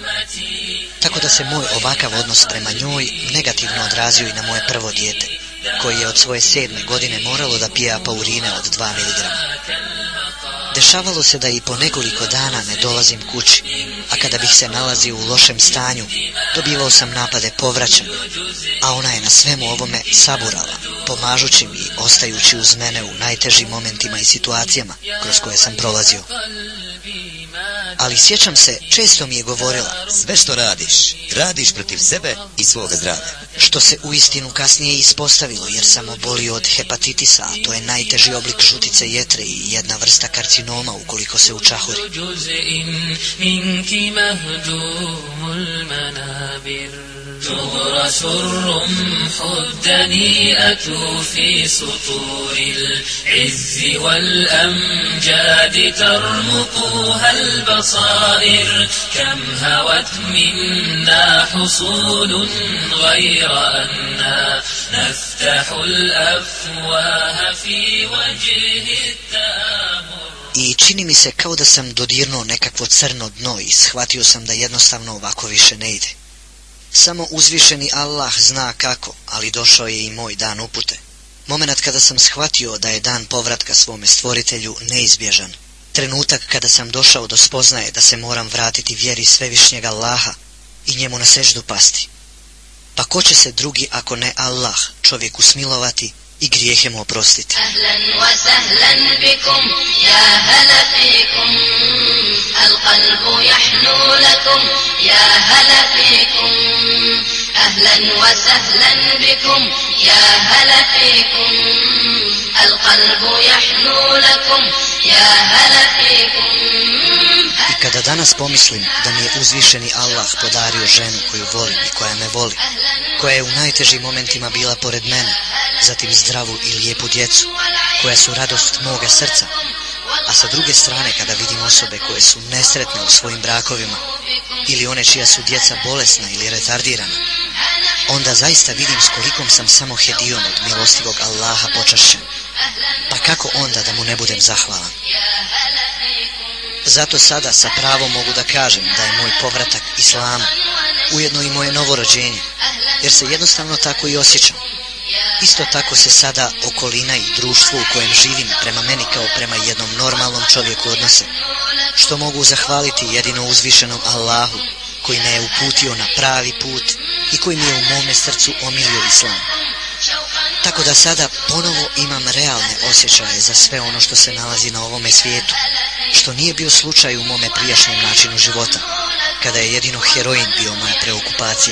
Tako da se moj ovakav odnos prema njoj negativno odrazio i na moje prvo dijete, koji je od svoje sedme godine moralo da pije apaurine od dva miligrama. Dešavalo se da i po nekoliko dana ne dolazim kući, a kada bih se nalazio u lošem stanju, dobivao sam napade povraćanja, a ona je na svemu ovome saburala, pomažući mi i ostajući uz mene u najtežim momentima i situacijama kroz koje sam prolazio. Ali sjećam se, često mi je govorila: sve što radiš, radiš protiv sebe i svoga zdravlja. Što se uistinu kasnije ispostavilo, jer sam obolio od hepatitisa, a to je najteži oblik žutice jetre i jedna vrsta karcinoma ukoliko se učahuri. تغرس الرمح الدنيئة في سطور العز والأمجاد ترمقها البصائر كم هوت منا حصول غير أننا نفتح الأفواه في وجه التآمر. I čini mi se kao da sam dodirnuo nekakvo crno dno i shvatio sam da jednostavno ovako više ne ide. Samo uzvišeni Allah zna kako, ali došao je i moj dan upute. Momenat kada sam shvatio da je dan povratka svome stvoritelju neizbježan. Trenutak kada sam došao do spoznaje da se moram vratiti vjeri svevišnjeg Allaha i njemu na seždu pasti. Pa ko će se drugi ako ne Allah čovjeku smilovati i grijehe mu oprostiti? Ahlan wa sahlan bikum, ya hala fikum, al-qalbu yahnu lakum, ya hala fikum. Ahlan wa sahlan bikum, ya hala fikum, al-qalbu yahnu lakum, ya hala fikum. I kada danas pomislim da mi je uzvišeni Allah podario ženu koju volim i koja me voli, koja je u najtežim momentima bila pored mene, zatim zdravu i lijepu djecu, koja su radost moga srca, A sa druge strane, kada vidim osobe koje su nesretne u svojim brakovima ili one čija su djeca bolesna ili retardirana, onda zaista vidim s kolikom sam samo hedijom od milostivog Allaha počašćen. Pa kako onda da mu ne budem zahvalan? Zato sada sa pravom mogu da kažem da je moj povratak islamu ujedno i moje novorođenje, jer se jednostavno tako i osjećam. Isto tako se sada okolina i društvo u kojem živim prema meni kao prema jednom normalnom čovjeku odnose, što mogu zahvaliti jedino uzvišenom Allahu, koji me je uputio na pravi put i koji mi je u mome srcu omilio islam. Tako da sada ponovo imam realne osjećaje za sve ono što se nalazi na ovome svijetu, što nije bio slučaj u mome prijašnjem načinu života, kada je jedino heroin bio moja preokupacija.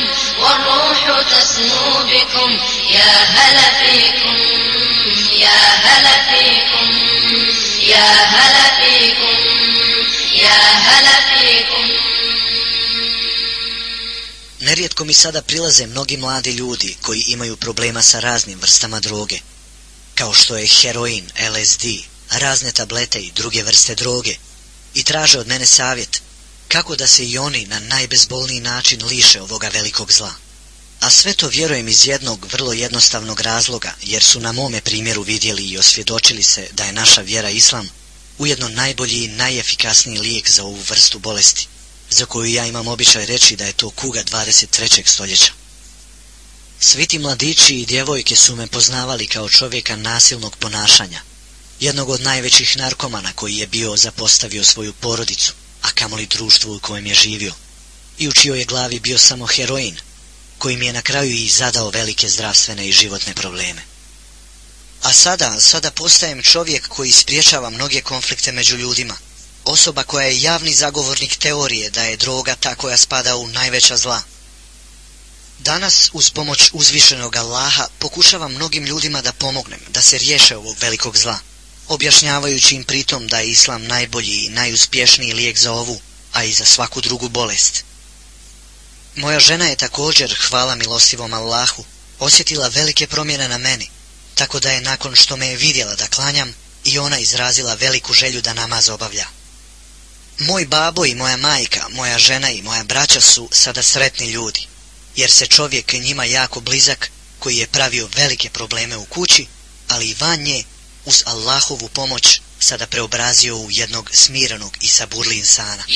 Nerijetko mi sada prilaze mnogi mladi ljudi koji imaju problema sa raznim vrstama droge, kao što je heroin, L S D, razne tablete i druge vrste droge, i traže od mene savjet kako da se i oni na najbezbolniji način liše ovoga velikog zla. A sve to vjerujem iz jednog vrlo jednostavnog razloga, jer su na mome primjeru vidjeli i osvjedočili se da je naša vjera islam ujedno najbolji i najefikasniji lijek za ovu vrstu bolesti, za koju ja imam običaj reći da je to kuga dvadeset trećeg stoljeća. Svi ti mladići i djevojke su me poznavali kao čovjeka nasilnog ponašanja, jednog od najvećih narkomana koji je bio zapostavio svoju porodicu, a kamoli društvo u kojem je živio, i u čijoj je glavi bio samo heroin, koji mi je na kraju i zadao velike zdravstvene i životne probleme. A sada, sada postajem čovjek koji spriječava mnoge konflikte među ljudima, osoba koja je javni zagovornik teorije da je droga ta koja spada u najveća zla. Danas, uz pomoć uzvišenog Allaha, pokušavam mnogim ljudima da pomognem, da se riješe ovog velikog zla, objašnjavajući im pritom da je islam najbolji i najuspješniji lijek za ovu, a i za svaku drugu bolest. Moja žena je također, hvala milostivom Allahu, osjetila velike promjene na meni, tako da je nakon što me je vidjela da klanjam, i ona izrazila veliku želju da namaz obavlja. Moj babo i moja majka, moja žena i moja braća su sada sretni ljudi, jer se čovjek njima jako blizak, koji je pravio velike probleme u kući, ali i van nje, uz Allahovu pomoć, sada preobrazio u jednog smirenog i saburli insana.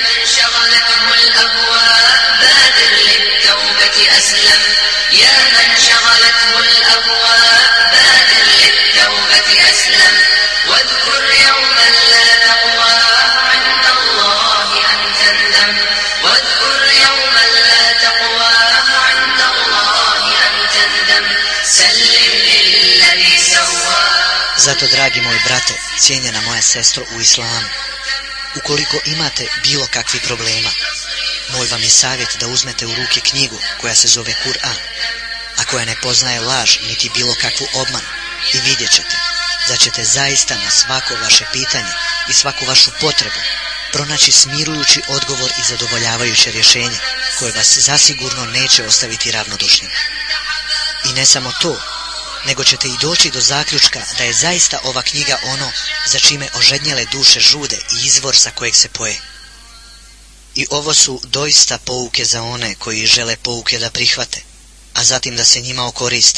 Zato, dragi moji brate, cijenjena moja sestro u islamu, ukoliko imate bilo kakvih problema, moj vam je savjet da uzmete u ruke knjigu koja se zove Kur'an, a koja ne poznaje laž niti bilo kakvu obmanu, i vidjet ćete da ćete zaista na svako vaše pitanje i svaku vašu potrebu pronaći smirujući odgovor i zadovoljavajuće rješenje koje vas zasigurno neće ostaviti ravnodušnim. I ne samo to, nego ćete i doći do zaključka da je zaista ova knjiga ono za čime ožednjele duše žude i izvor sa kojeg se poje. I ovo su doista pouke za one koji žele pouke da prihvate, a zatim da se njima okoriste.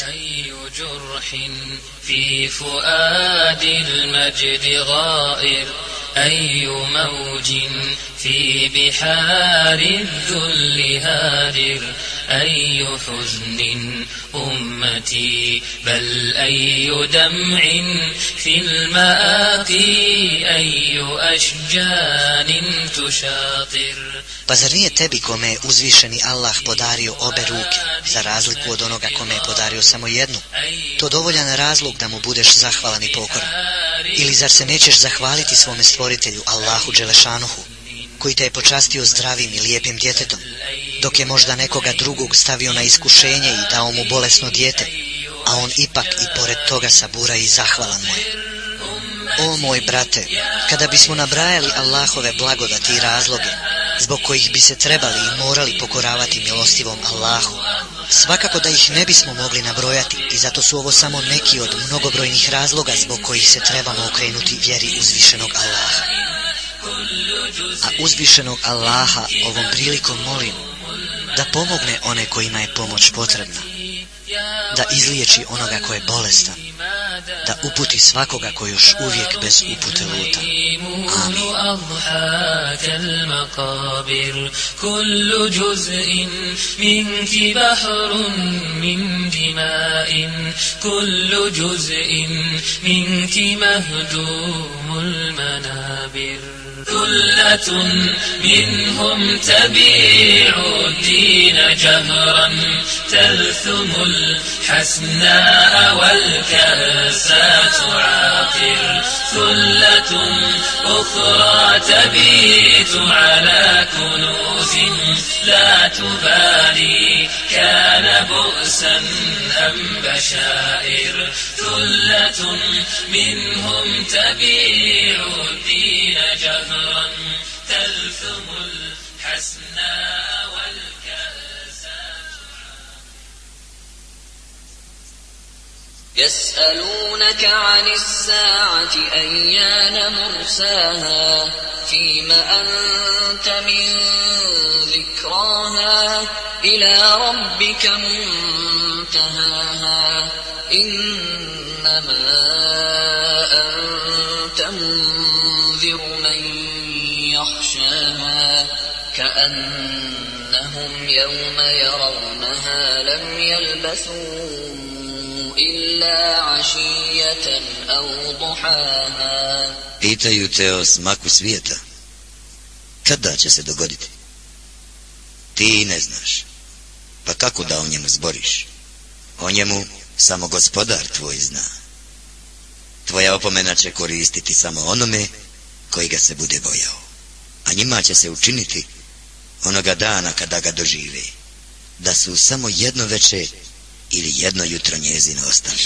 أي موج في بحار الذل هادر أي حزن أمتي بل أي دمع في المآقي أي أشجان تشاطر. Pa zar nije tebi kome je uzvišeni Allah podario obe ruke, za razliku od onoga kome je podario samo jednu, to dovoljan razlog da mu budeš zahvalan i pokoran? Ili zar se nećeš zahvaliti svome stvoritelju Allahu Đelešanuhu, koji te je počastio zdravim i lijepim djetetom, dok je možda nekoga drugog stavio na iskušenje i dao mu bolesno dijete, a on ipak i pored toga sabura i zahvalan mu je? O moj brate, kada bismo nabrajali Allahove blagodati i razloge, zbog kojih bi se trebali i morali pokoravati milostivom Allahu, svakako da ih ne bismo mogli nabrojati i zato su ovo samo neki od mnogobrojnih razloga zbog kojih se trebamo okrenuti vjeri uzvišenog Allaha. A uzvišenog Allaha ovom prilikom molim da pomogne one kojima je pomoć potrebna, da izliječi onoga ko je bolestan, da uputi svakoga ko još uvijek bez upute luta. Amin. ثلة منهم تبيع الدين جهرا تلثم الحسناء والكأسات عاقر ثلة أخرى تبيت على كنوز لا تبالي كان بؤسا أم بشائر ثلة منهم تبيع الدين جهرا تلثم الحسناء والكأسات. يسألونك عن الساعة أيان مرساها فيم أنت من ذكراها إلى ربك منتهاها إنما أنت منذر من يخشاها كأنهم يوم يرونها لم يلبثوا إلا عشية أو ضحاها. Pitaju te o smaku svijeta. Kada će se dogoditi? Ti ne znaš. Pa kako da o njemu zboriš? O njemu samo Gospodar tvoj zna. Tvoja opomena će koristiti samo onome koji ga se bude bojao. A njima će se učiniti onoga dana kada ga dožive, da su samo jedno veče ili jedno jutro njezino ostali.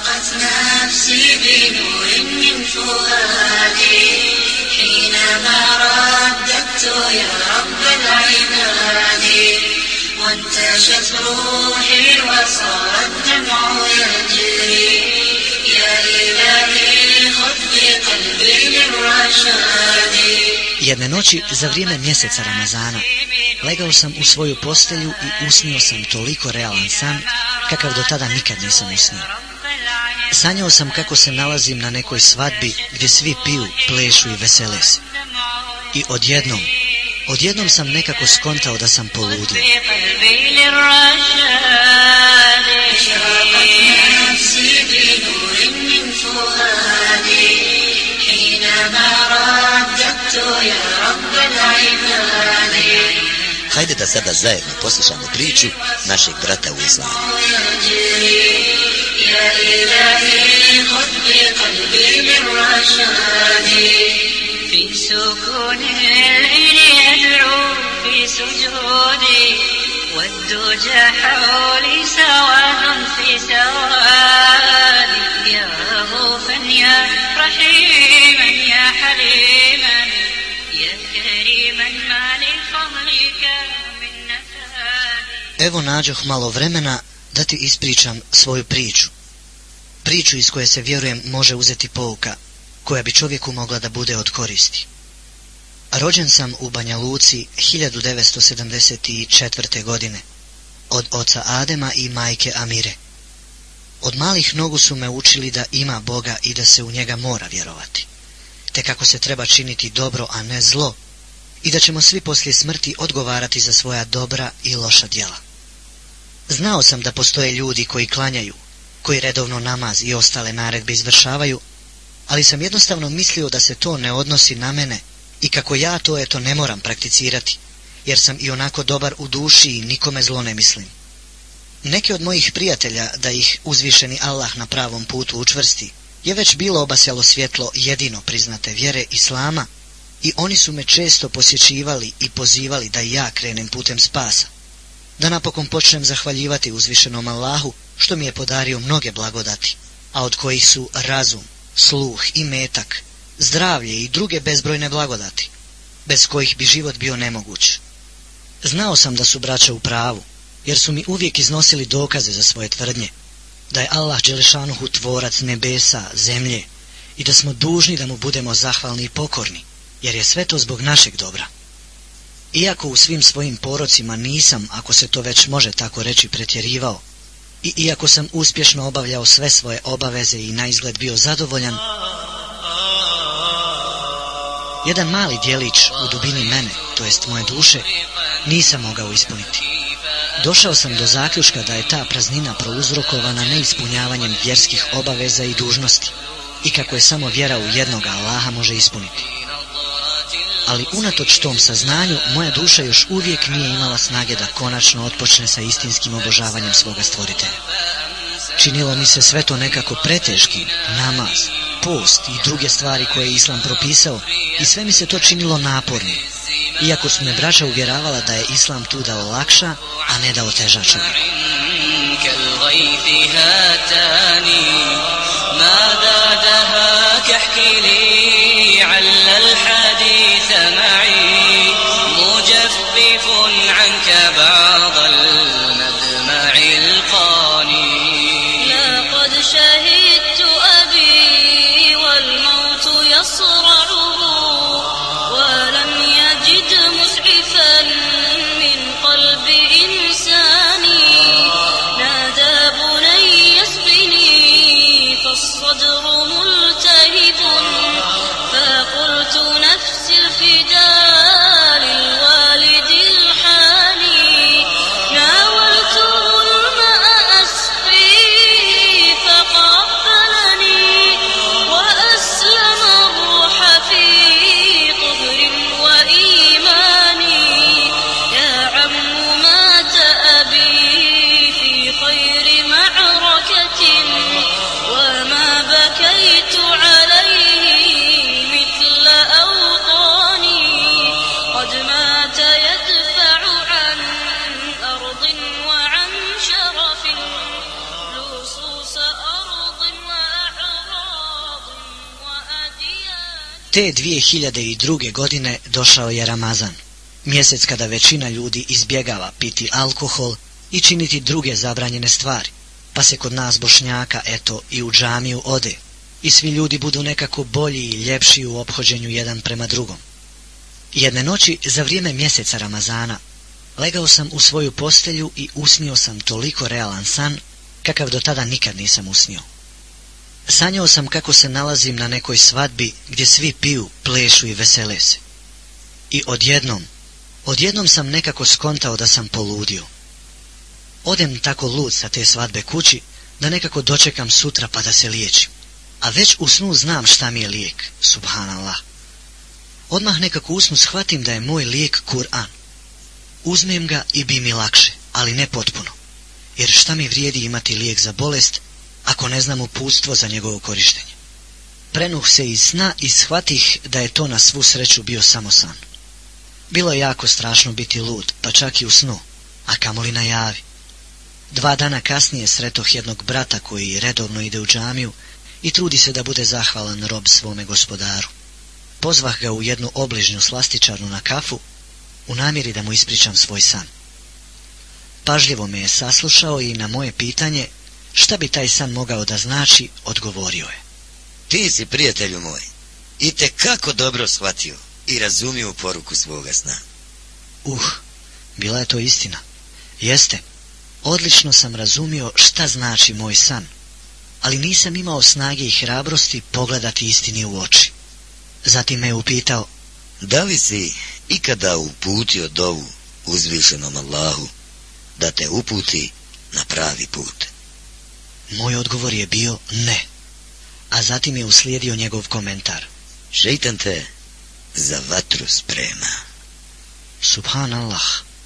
وانتشت روحي وصار الدمع يجري يا إلهي خذ بقلبي للرشاد. Jedne noći za vrijeme mjeseca Ramazana legao sam u svoju postelju i usnio sam toliko realan san kakav do tada nikad nisam usnio. Sanjao sam kako se nalazim na nekoj svadbi gdje svi piju, plešu i vesele se. I odjednom Odjednom sam nekako skontao da sam poludio. Hajde da sada zajedno poslušamo priču našeg brata u islamu. في سكون الليل يدعو في سجودي والدجى حولي سواد في سوادي يا رؤوفا يا رحيما يا حليما يا كريما ما لفضلك من نفادي. Evo nađoh malo vremena da ti ispričam svoju priču. Priču iz koje se, vjerujem, može uzeti pouka koja bi čovjeku mogla da bude od koristi. Rođen sam u Banja Luci hiljadu devetsto sedamdeset četvrte. godine od oca Adema i majke Amire. Od malih nogu su me učili da ima Boga i da se u njega mora vjerovati, te kako se treba činiti dobro, a ne zlo, i da ćemo svi poslije smrti odgovarati za svoja dobra i loša djela. Znao sam da postoje ljudi koji klanjaju, koji redovno namaz i ostale naredbe izvršavaju, ali sam jednostavno mislio da se to ne odnosi na mene i kako ja to eto ne moram prakticirati, jer sam i onako dobar u duši i nikome zlo ne mislim. Neki od mojih prijatelja, da ih uzvišeni Allah na pravom putu učvrsti, je već bilo obasjalo svjetlo jedino priznate vjere Islama i oni su me često posjećivali i pozivali da i ja krenem putem spasa, da napokon počnem zahvaljivati uzvišenom Allahu što mi je podario mnoge blagodati, a od kojih su razum, sluh i metak, zdravlje i druge bezbrojne blagodati, bez kojih bi život bio nemoguć. Znao sam da su braća u pravu jer su mi uvijek iznosili dokaze za svoje tvrdnje, da je Allah dželešanuhu tvorac nebesa, zemlje i da smo dužni da mu budemo zahvalni i pokorni, jer je sve to zbog našeg dobra. Iako u svim svojim porocima nisam, ako se to već može tako reći, pretjerivao, i iako sam uspješno obavljao sve svoje obaveze i naizgled bio zadovoljan, jedan mali djelić u dubini mene, to jest moje duše, nisam mogao ispuniti. Došao sam do zaključka da je ta praznina prouzrokovana neispunjavanjem vjerskih obaveza i dužnosti i kako je samo vjera u jednoga Allaha može ispuniti. Ali unatoč tom saznanju, moja duša još uvijek nije imala snage da konačno otpočne sa istinskim obožavanjem svoga stvoritelja. Činilo mi se sve to nekako preteškim, namaz, post i druge stvari koje je Islam propisao, i sve mi se to činilo napornim, iako su me braća uvjeravala da je Islam tu da olakša, a ne da oteža čovjeka. Te dvije hiljade druge. godine došao je Ramazan, mjesec kada većina ljudi izbjegava piti alkohol i činiti druge zabranjene stvari, pa se kod nas Bošnjaka eto i u džamiju ode i svi ljudi budu nekako bolji i ljepši u ophođenju jedan prema drugom. Jedne noći za vrijeme mjeseca Ramazana legao sam u svoju postelju i usnio sam toliko realan san kakav do tada nikad nisam usnio. Sanjao sam kako se nalazim na nekoj svadbi gdje svi piju, plešu i vesele se. I odjednom, odjednom sam nekako skontao da sam poludio. Odem tako lud sa te svadbe kući da nekako dočekam sutra pa da se liječim. A već u snu znam šta mi je lijek, subhanallah. Odmah nekako u snu shvatim da je moj lijek Kur'an. Uzmem ga i bi mi lakše, ali ne potpuno. Jer šta mi vrijedi imati lijek za bolest ako ne znam uputstvo za njegovo korištenje. Prenuh se iz sna i shvatih da je to na svu sreću bio samo san. Bilo je jako strašno biti lud, pa čak i u snu, a kamoli na javi. Dva dana kasnije sretoh jednog brata koji redovno ide u džamiju i trudi se da bude zahvalan rob svome gospodaru. Pozvah ga u jednu obližnju slastičarnu na kafu, u namjeri da mu ispričam svoj san. Pažljivo me je saslušao i na moje pitanje šta bi taj san mogao da znači, odgovorio je: Ti si, prijatelju moj, i te kako dobro shvatio i razumio poruku svoga sna. Uh, bila je to istina. Jeste, odlično sam razumio šta znači moj san, ali nisam imao snage i hrabrosti pogledati istini u oči. Zatim me je upitao: Da li si ikada uputio dovu uzvišenom Allahu da te uputi na pravi put? Moj odgovor je bio ne, a zatim je uslijedio njegov komentar: Šeitan te za vatru sprema. Subhanallah.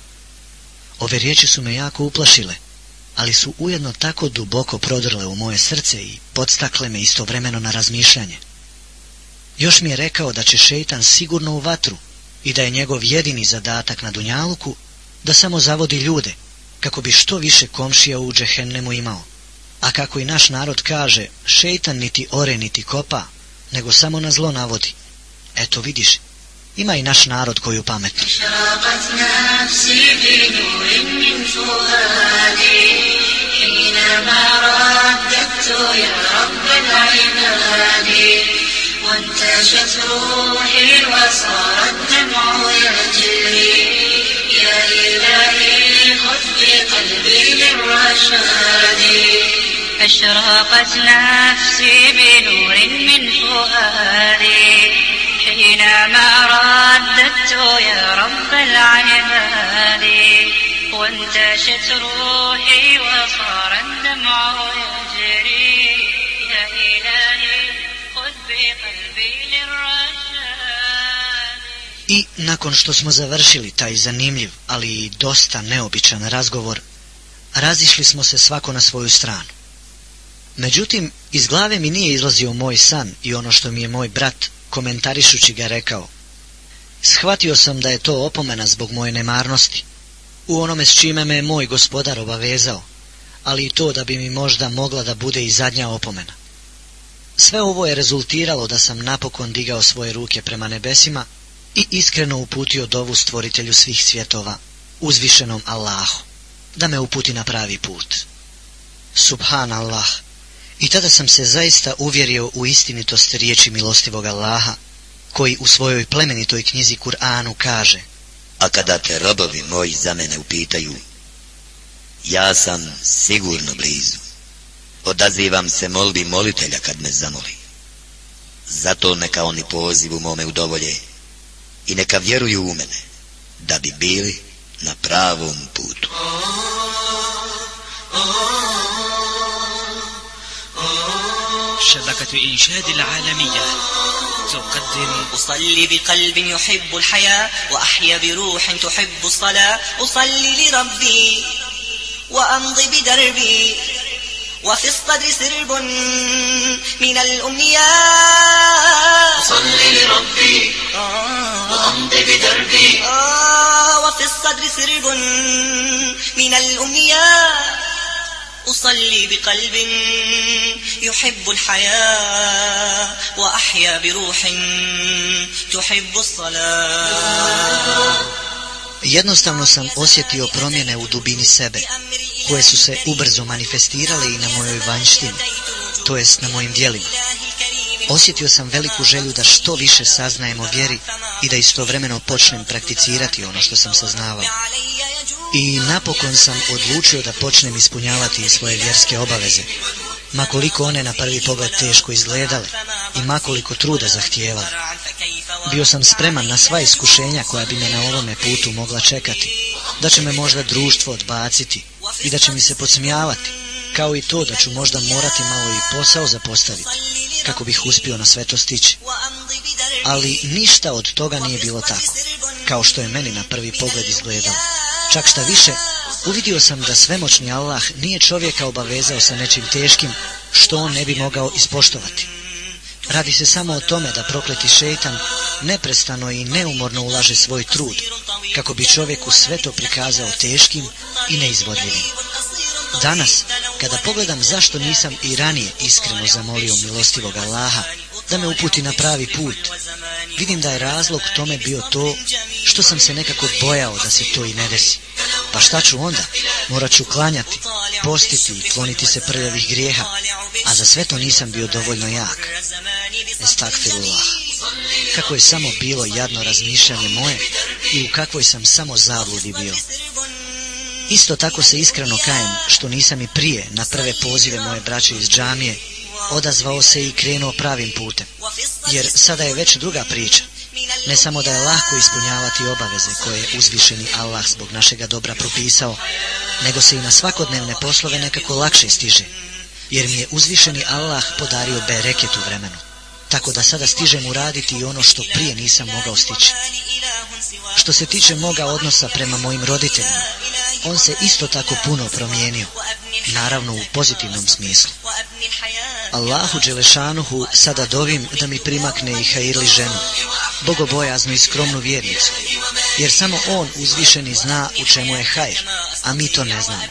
Ove riječi su me jako uplašile, ali su ujedno tako duboko prodrle u moje srce i podstakle me istovremeno na razmišljanje. Još mi je rekao da će šeitan sigurno u vatru i da je njegov jedini zadatak na dunjaluku da samo zavodi ljude, kako bi što više komšija u džehennemu imao. A kako i naš narod kaže, šeitan niti ore niti kopa, nego samo na zlo navodi. Eto vidiš, Ima i naš narod koju pametnu. أشرقت نفسي بنور من فؤادي حينما رددت يا رب العباد وانتشت روحي وصار الدمع يجري يا إلهي خذ بقلبي للرشاد أشرقت نفسي بنور من فؤادي حينما رددت يا رب العباد وانتشت روحي وصار الدمع يجري يا إلهي خذ بقلبي للرشاد. I nakon što smo završili taj zanimljiv, ali i dosta neobičan razgovor, razišli smo se svako na svoju stranu. Međutim, iz glave mi nije izlazio moj san i ono što mi je moj brat, komentarišući ga, rekao. Shvatio sam da je to opomena zbog moje nemarnosti, u onome s čime me je moj gospodar obavezao, ali i to da bi mi možda mogla da bude i zadnja opomena. Sve ovo je rezultiralo da sam napokon digao svoje ruke prema nebesima i iskreno uputio dovu stvoritelju svih svjetova, uzvišenom Allahu, da me uputi na pravi put. Subhanallah. I tada sam se zaista uvjerio u istinitost riječi milostivog Allaha, koji u svojoj plemenitoj knjizi Kur'anu kaže: A kada te robovi moji za mene upitaju, ja sam sigurno blizu. Odazivam se molbi molitelja kad me zamoli. Zato neka oni pozivu mome udovolje i neka vjeruju u mene, da bi bili na pravom putu. شبكة إنشاد العالمية تقدم أصلي بقلب يحب الحياة وأحيا بروح تحب الصلاة أصلي لربي وأمضي بدربي وفي الصدر سرب من الأمنيات أصلي لربي وأمضي بدربي وفي الصدر سرب من الأمنيات أصلي بقلب يحب الحياة وأحيا بروح تحب الصلاة. Jednostavno sam osjetio promjene u dubini sebe, koje su se ubrzo manifestirale i na mojoj vanjštini, to jest na mojim djelima. Osjetio sam veliku želju da što više saznajem o vjeri i da istovremeno počnem prakticirati ono što sam saznavao. I napokon sam odlučio da počnem ispunjavati svoje vjerske obaveze, makoliko one na prvi pogled teško izgledale i makoliko truda zahtijevale. Bio sam spreman na sva iskušenja koja bi me na ovome putu mogla čekati, da će me možda društvo odbaciti i da će mi se podsmijavati, kao i to da ću možda morati malo i posao zapostaviti, kako bih uspio na sve to stići. Ali ništa od toga nije bilo tako, kao što je meni na prvi pogled izgledalo. Čak šta više, uvidio sam da svemoćni Allah nije čovjeka obavezao sa nečim teškim što on ne bi mogao ispoštovati. Radi se samo o tome da prokleti šejtan neprestano i neumorno ulaže svoj trud, kako bi čovjeku sve to prikazao teškim i neizvodljivim. Danas, kada pogledam zašto nisam i ranije iskreno zamolio milostivog Allaha da me uputi na pravi put, vidim da je razlog tome bio to što sam se nekako bojao da se to i ne desi. Pa šta ću onda? Morat ću klanjati, postiti i kloniti se prljavih grijeha, a za sve to nisam bio dovoljno jak. Estakfirullah. Kako je samo bilo jadno razmišljanje moje i u kakvoj sam samo zabludi bio. Isto tako se iskreno kajem što nisam i prije na prve pozive moje braće iz džamije odazvao se i krenuo pravim putem, jer sada je već druga priča. Ne samo da je lako ispunjavati obaveze koje je uzvišeni Allah zbog našega dobra propisao, nego se i na svakodnevne poslove nekako lakše stiže, jer mi je uzvišeni Allah podario bereket u vremenu, tako da sada stižem uraditi i ono što prije nisam mogao stići. Što se tiče moga odnosa prema mojim roditeljima, on se isto tako puno promijenio, naravno u pozitivnom smislu. Allahu Đelešanuhu sada dovim da mi primakne i hajirli ženu, bogobojaznu i skromnu vjernicu, jer samo on uzvišeni zna u čemu je hajr, a mi to ne znamo.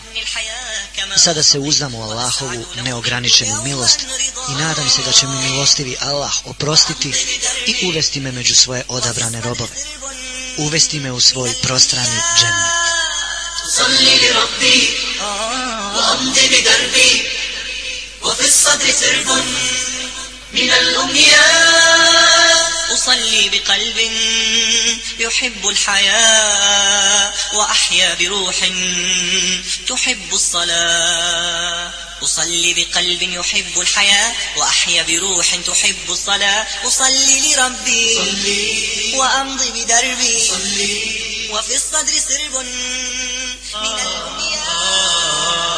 Sada se uzdam u Allahovu neograničenu milost i nadam se da će mi milostivi Allah oprostiti i uvesti me među svoje odabrane robove. Uvesti me u svoj prostrani džennet. صلي لربي وأمضي بدربي وفي الصدر سرب من الأمنيات أصلي بقلب يحب الحياة وأحيا بروح تحب الصلاة أصلي بقلب يحب الحياة وأحيا بروح تحب الصلاة أصلي لربي وأمضي بدربي وفي الصدر سرب من الأمنيات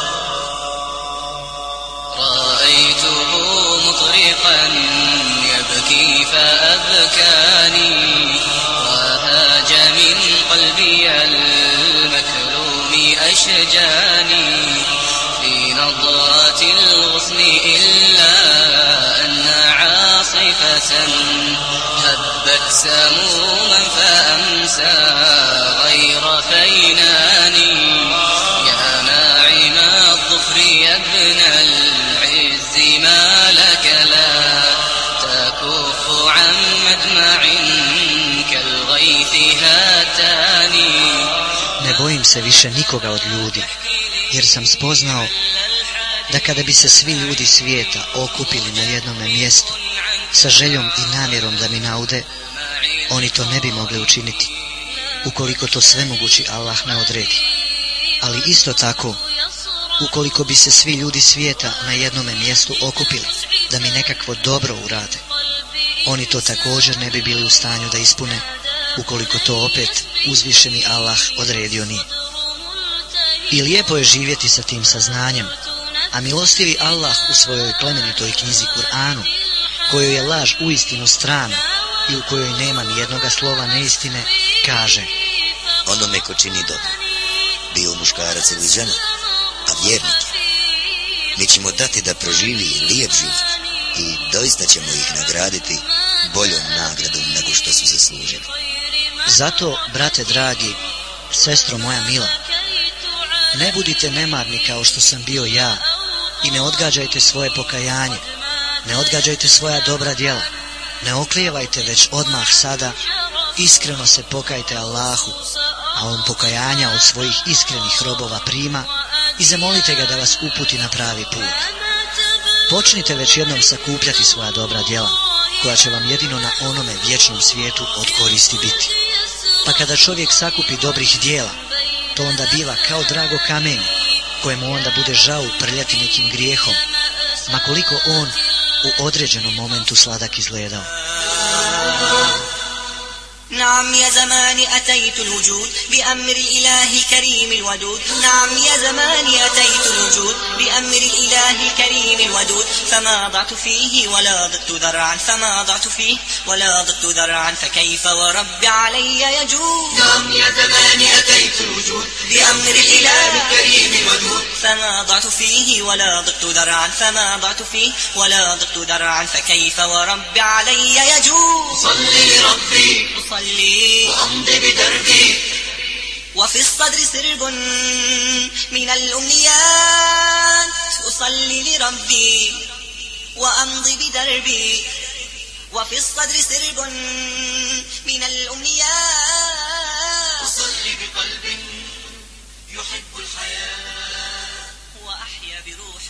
رأيته مطرقا يبكي فأبكاني وهاج من قلبي المكروم أشجاني في نظرة الغصن إلا أن عاصفة هبت سموما فأمسى غير فيناني يا ناعم الظفر يا ابن العز ما لك لا تكف عن مدمع كالغيث هاتاني. Ne bojim se više nikoga od ljudi, jer sam spoznao da kada bi se svi ljudi svijeta okupili na jednome mjestu sa željom i namjerom da mi naude, oni to ne bi mogli učiniti, ukoliko to svemogući Allah ne odredi. Ali isto tako, ukoliko bi se svi ljudi svijeta na jednome mjestu okupili da mi nekakvo dobro urade, oni to također ne bi bili u stanju da ispune, ukoliko to opet uzvišeni Allah odredio nije. I lijepo je živjeti sa tim saznanjem, a milostivi Allah u svojoj plemenitoj knjizi Kur'anu, kojoj je laž uistinu strana i u kojoj nema ni jednoga slova neistine, kaže: Onome ko čini dobro, bio muškarac ili žena, a vjernik je, mi ćemo dati da proživi lijep život i doista ćemo ih nagraditi boljom nagradom nego što su zaslužili. Zato, brate dragi, sestro moja mila, ne budite nemarni kao što sam bio ja i ne odgađajte svoje pokajanje, ne odgađajte svoja dobra djela, ne oklijevajte već odmah sada, iskreno se pokajte Allahu, a on pokajanja od svojih iskrenih robova prima i zamolite ga da vas uputi na pravi put. Počnite već jednom sakupljati svoja dobra djela, koja će vam jedino na onome vječnom svijetu od koristi biti. Pa kada čovjek sakupi dobrih djela, to onda biva kao drago kamenje, kojemu onda bude žao uprljati nekim grijehom, makoliko on u određenom momentu sladak izgledao. نعم يا زماني أتيت الوجود بأمر الإله الكريم الودود نعم يا زماني أتيت الوجود بأمر الإله الكريم الودود فما ضعت فيه ولا ضدت ذرعا فما ضعت فيه ولا ضدت ذرعا فكيف ورب علي يجود نعم يا زماني أتيت الوجود بأمر الإله الكريم الودود فما ضعت فيه ولا ضدت ذرعا فما ضعت فيه ولا ضدت ذرعا فكيف ورب علي يجود صلي لربي أصلي وأمضي بدربي وفي الصدر سرب من الأمنيات أصلي لربي وأمضي بدربي وفي الصدر سرب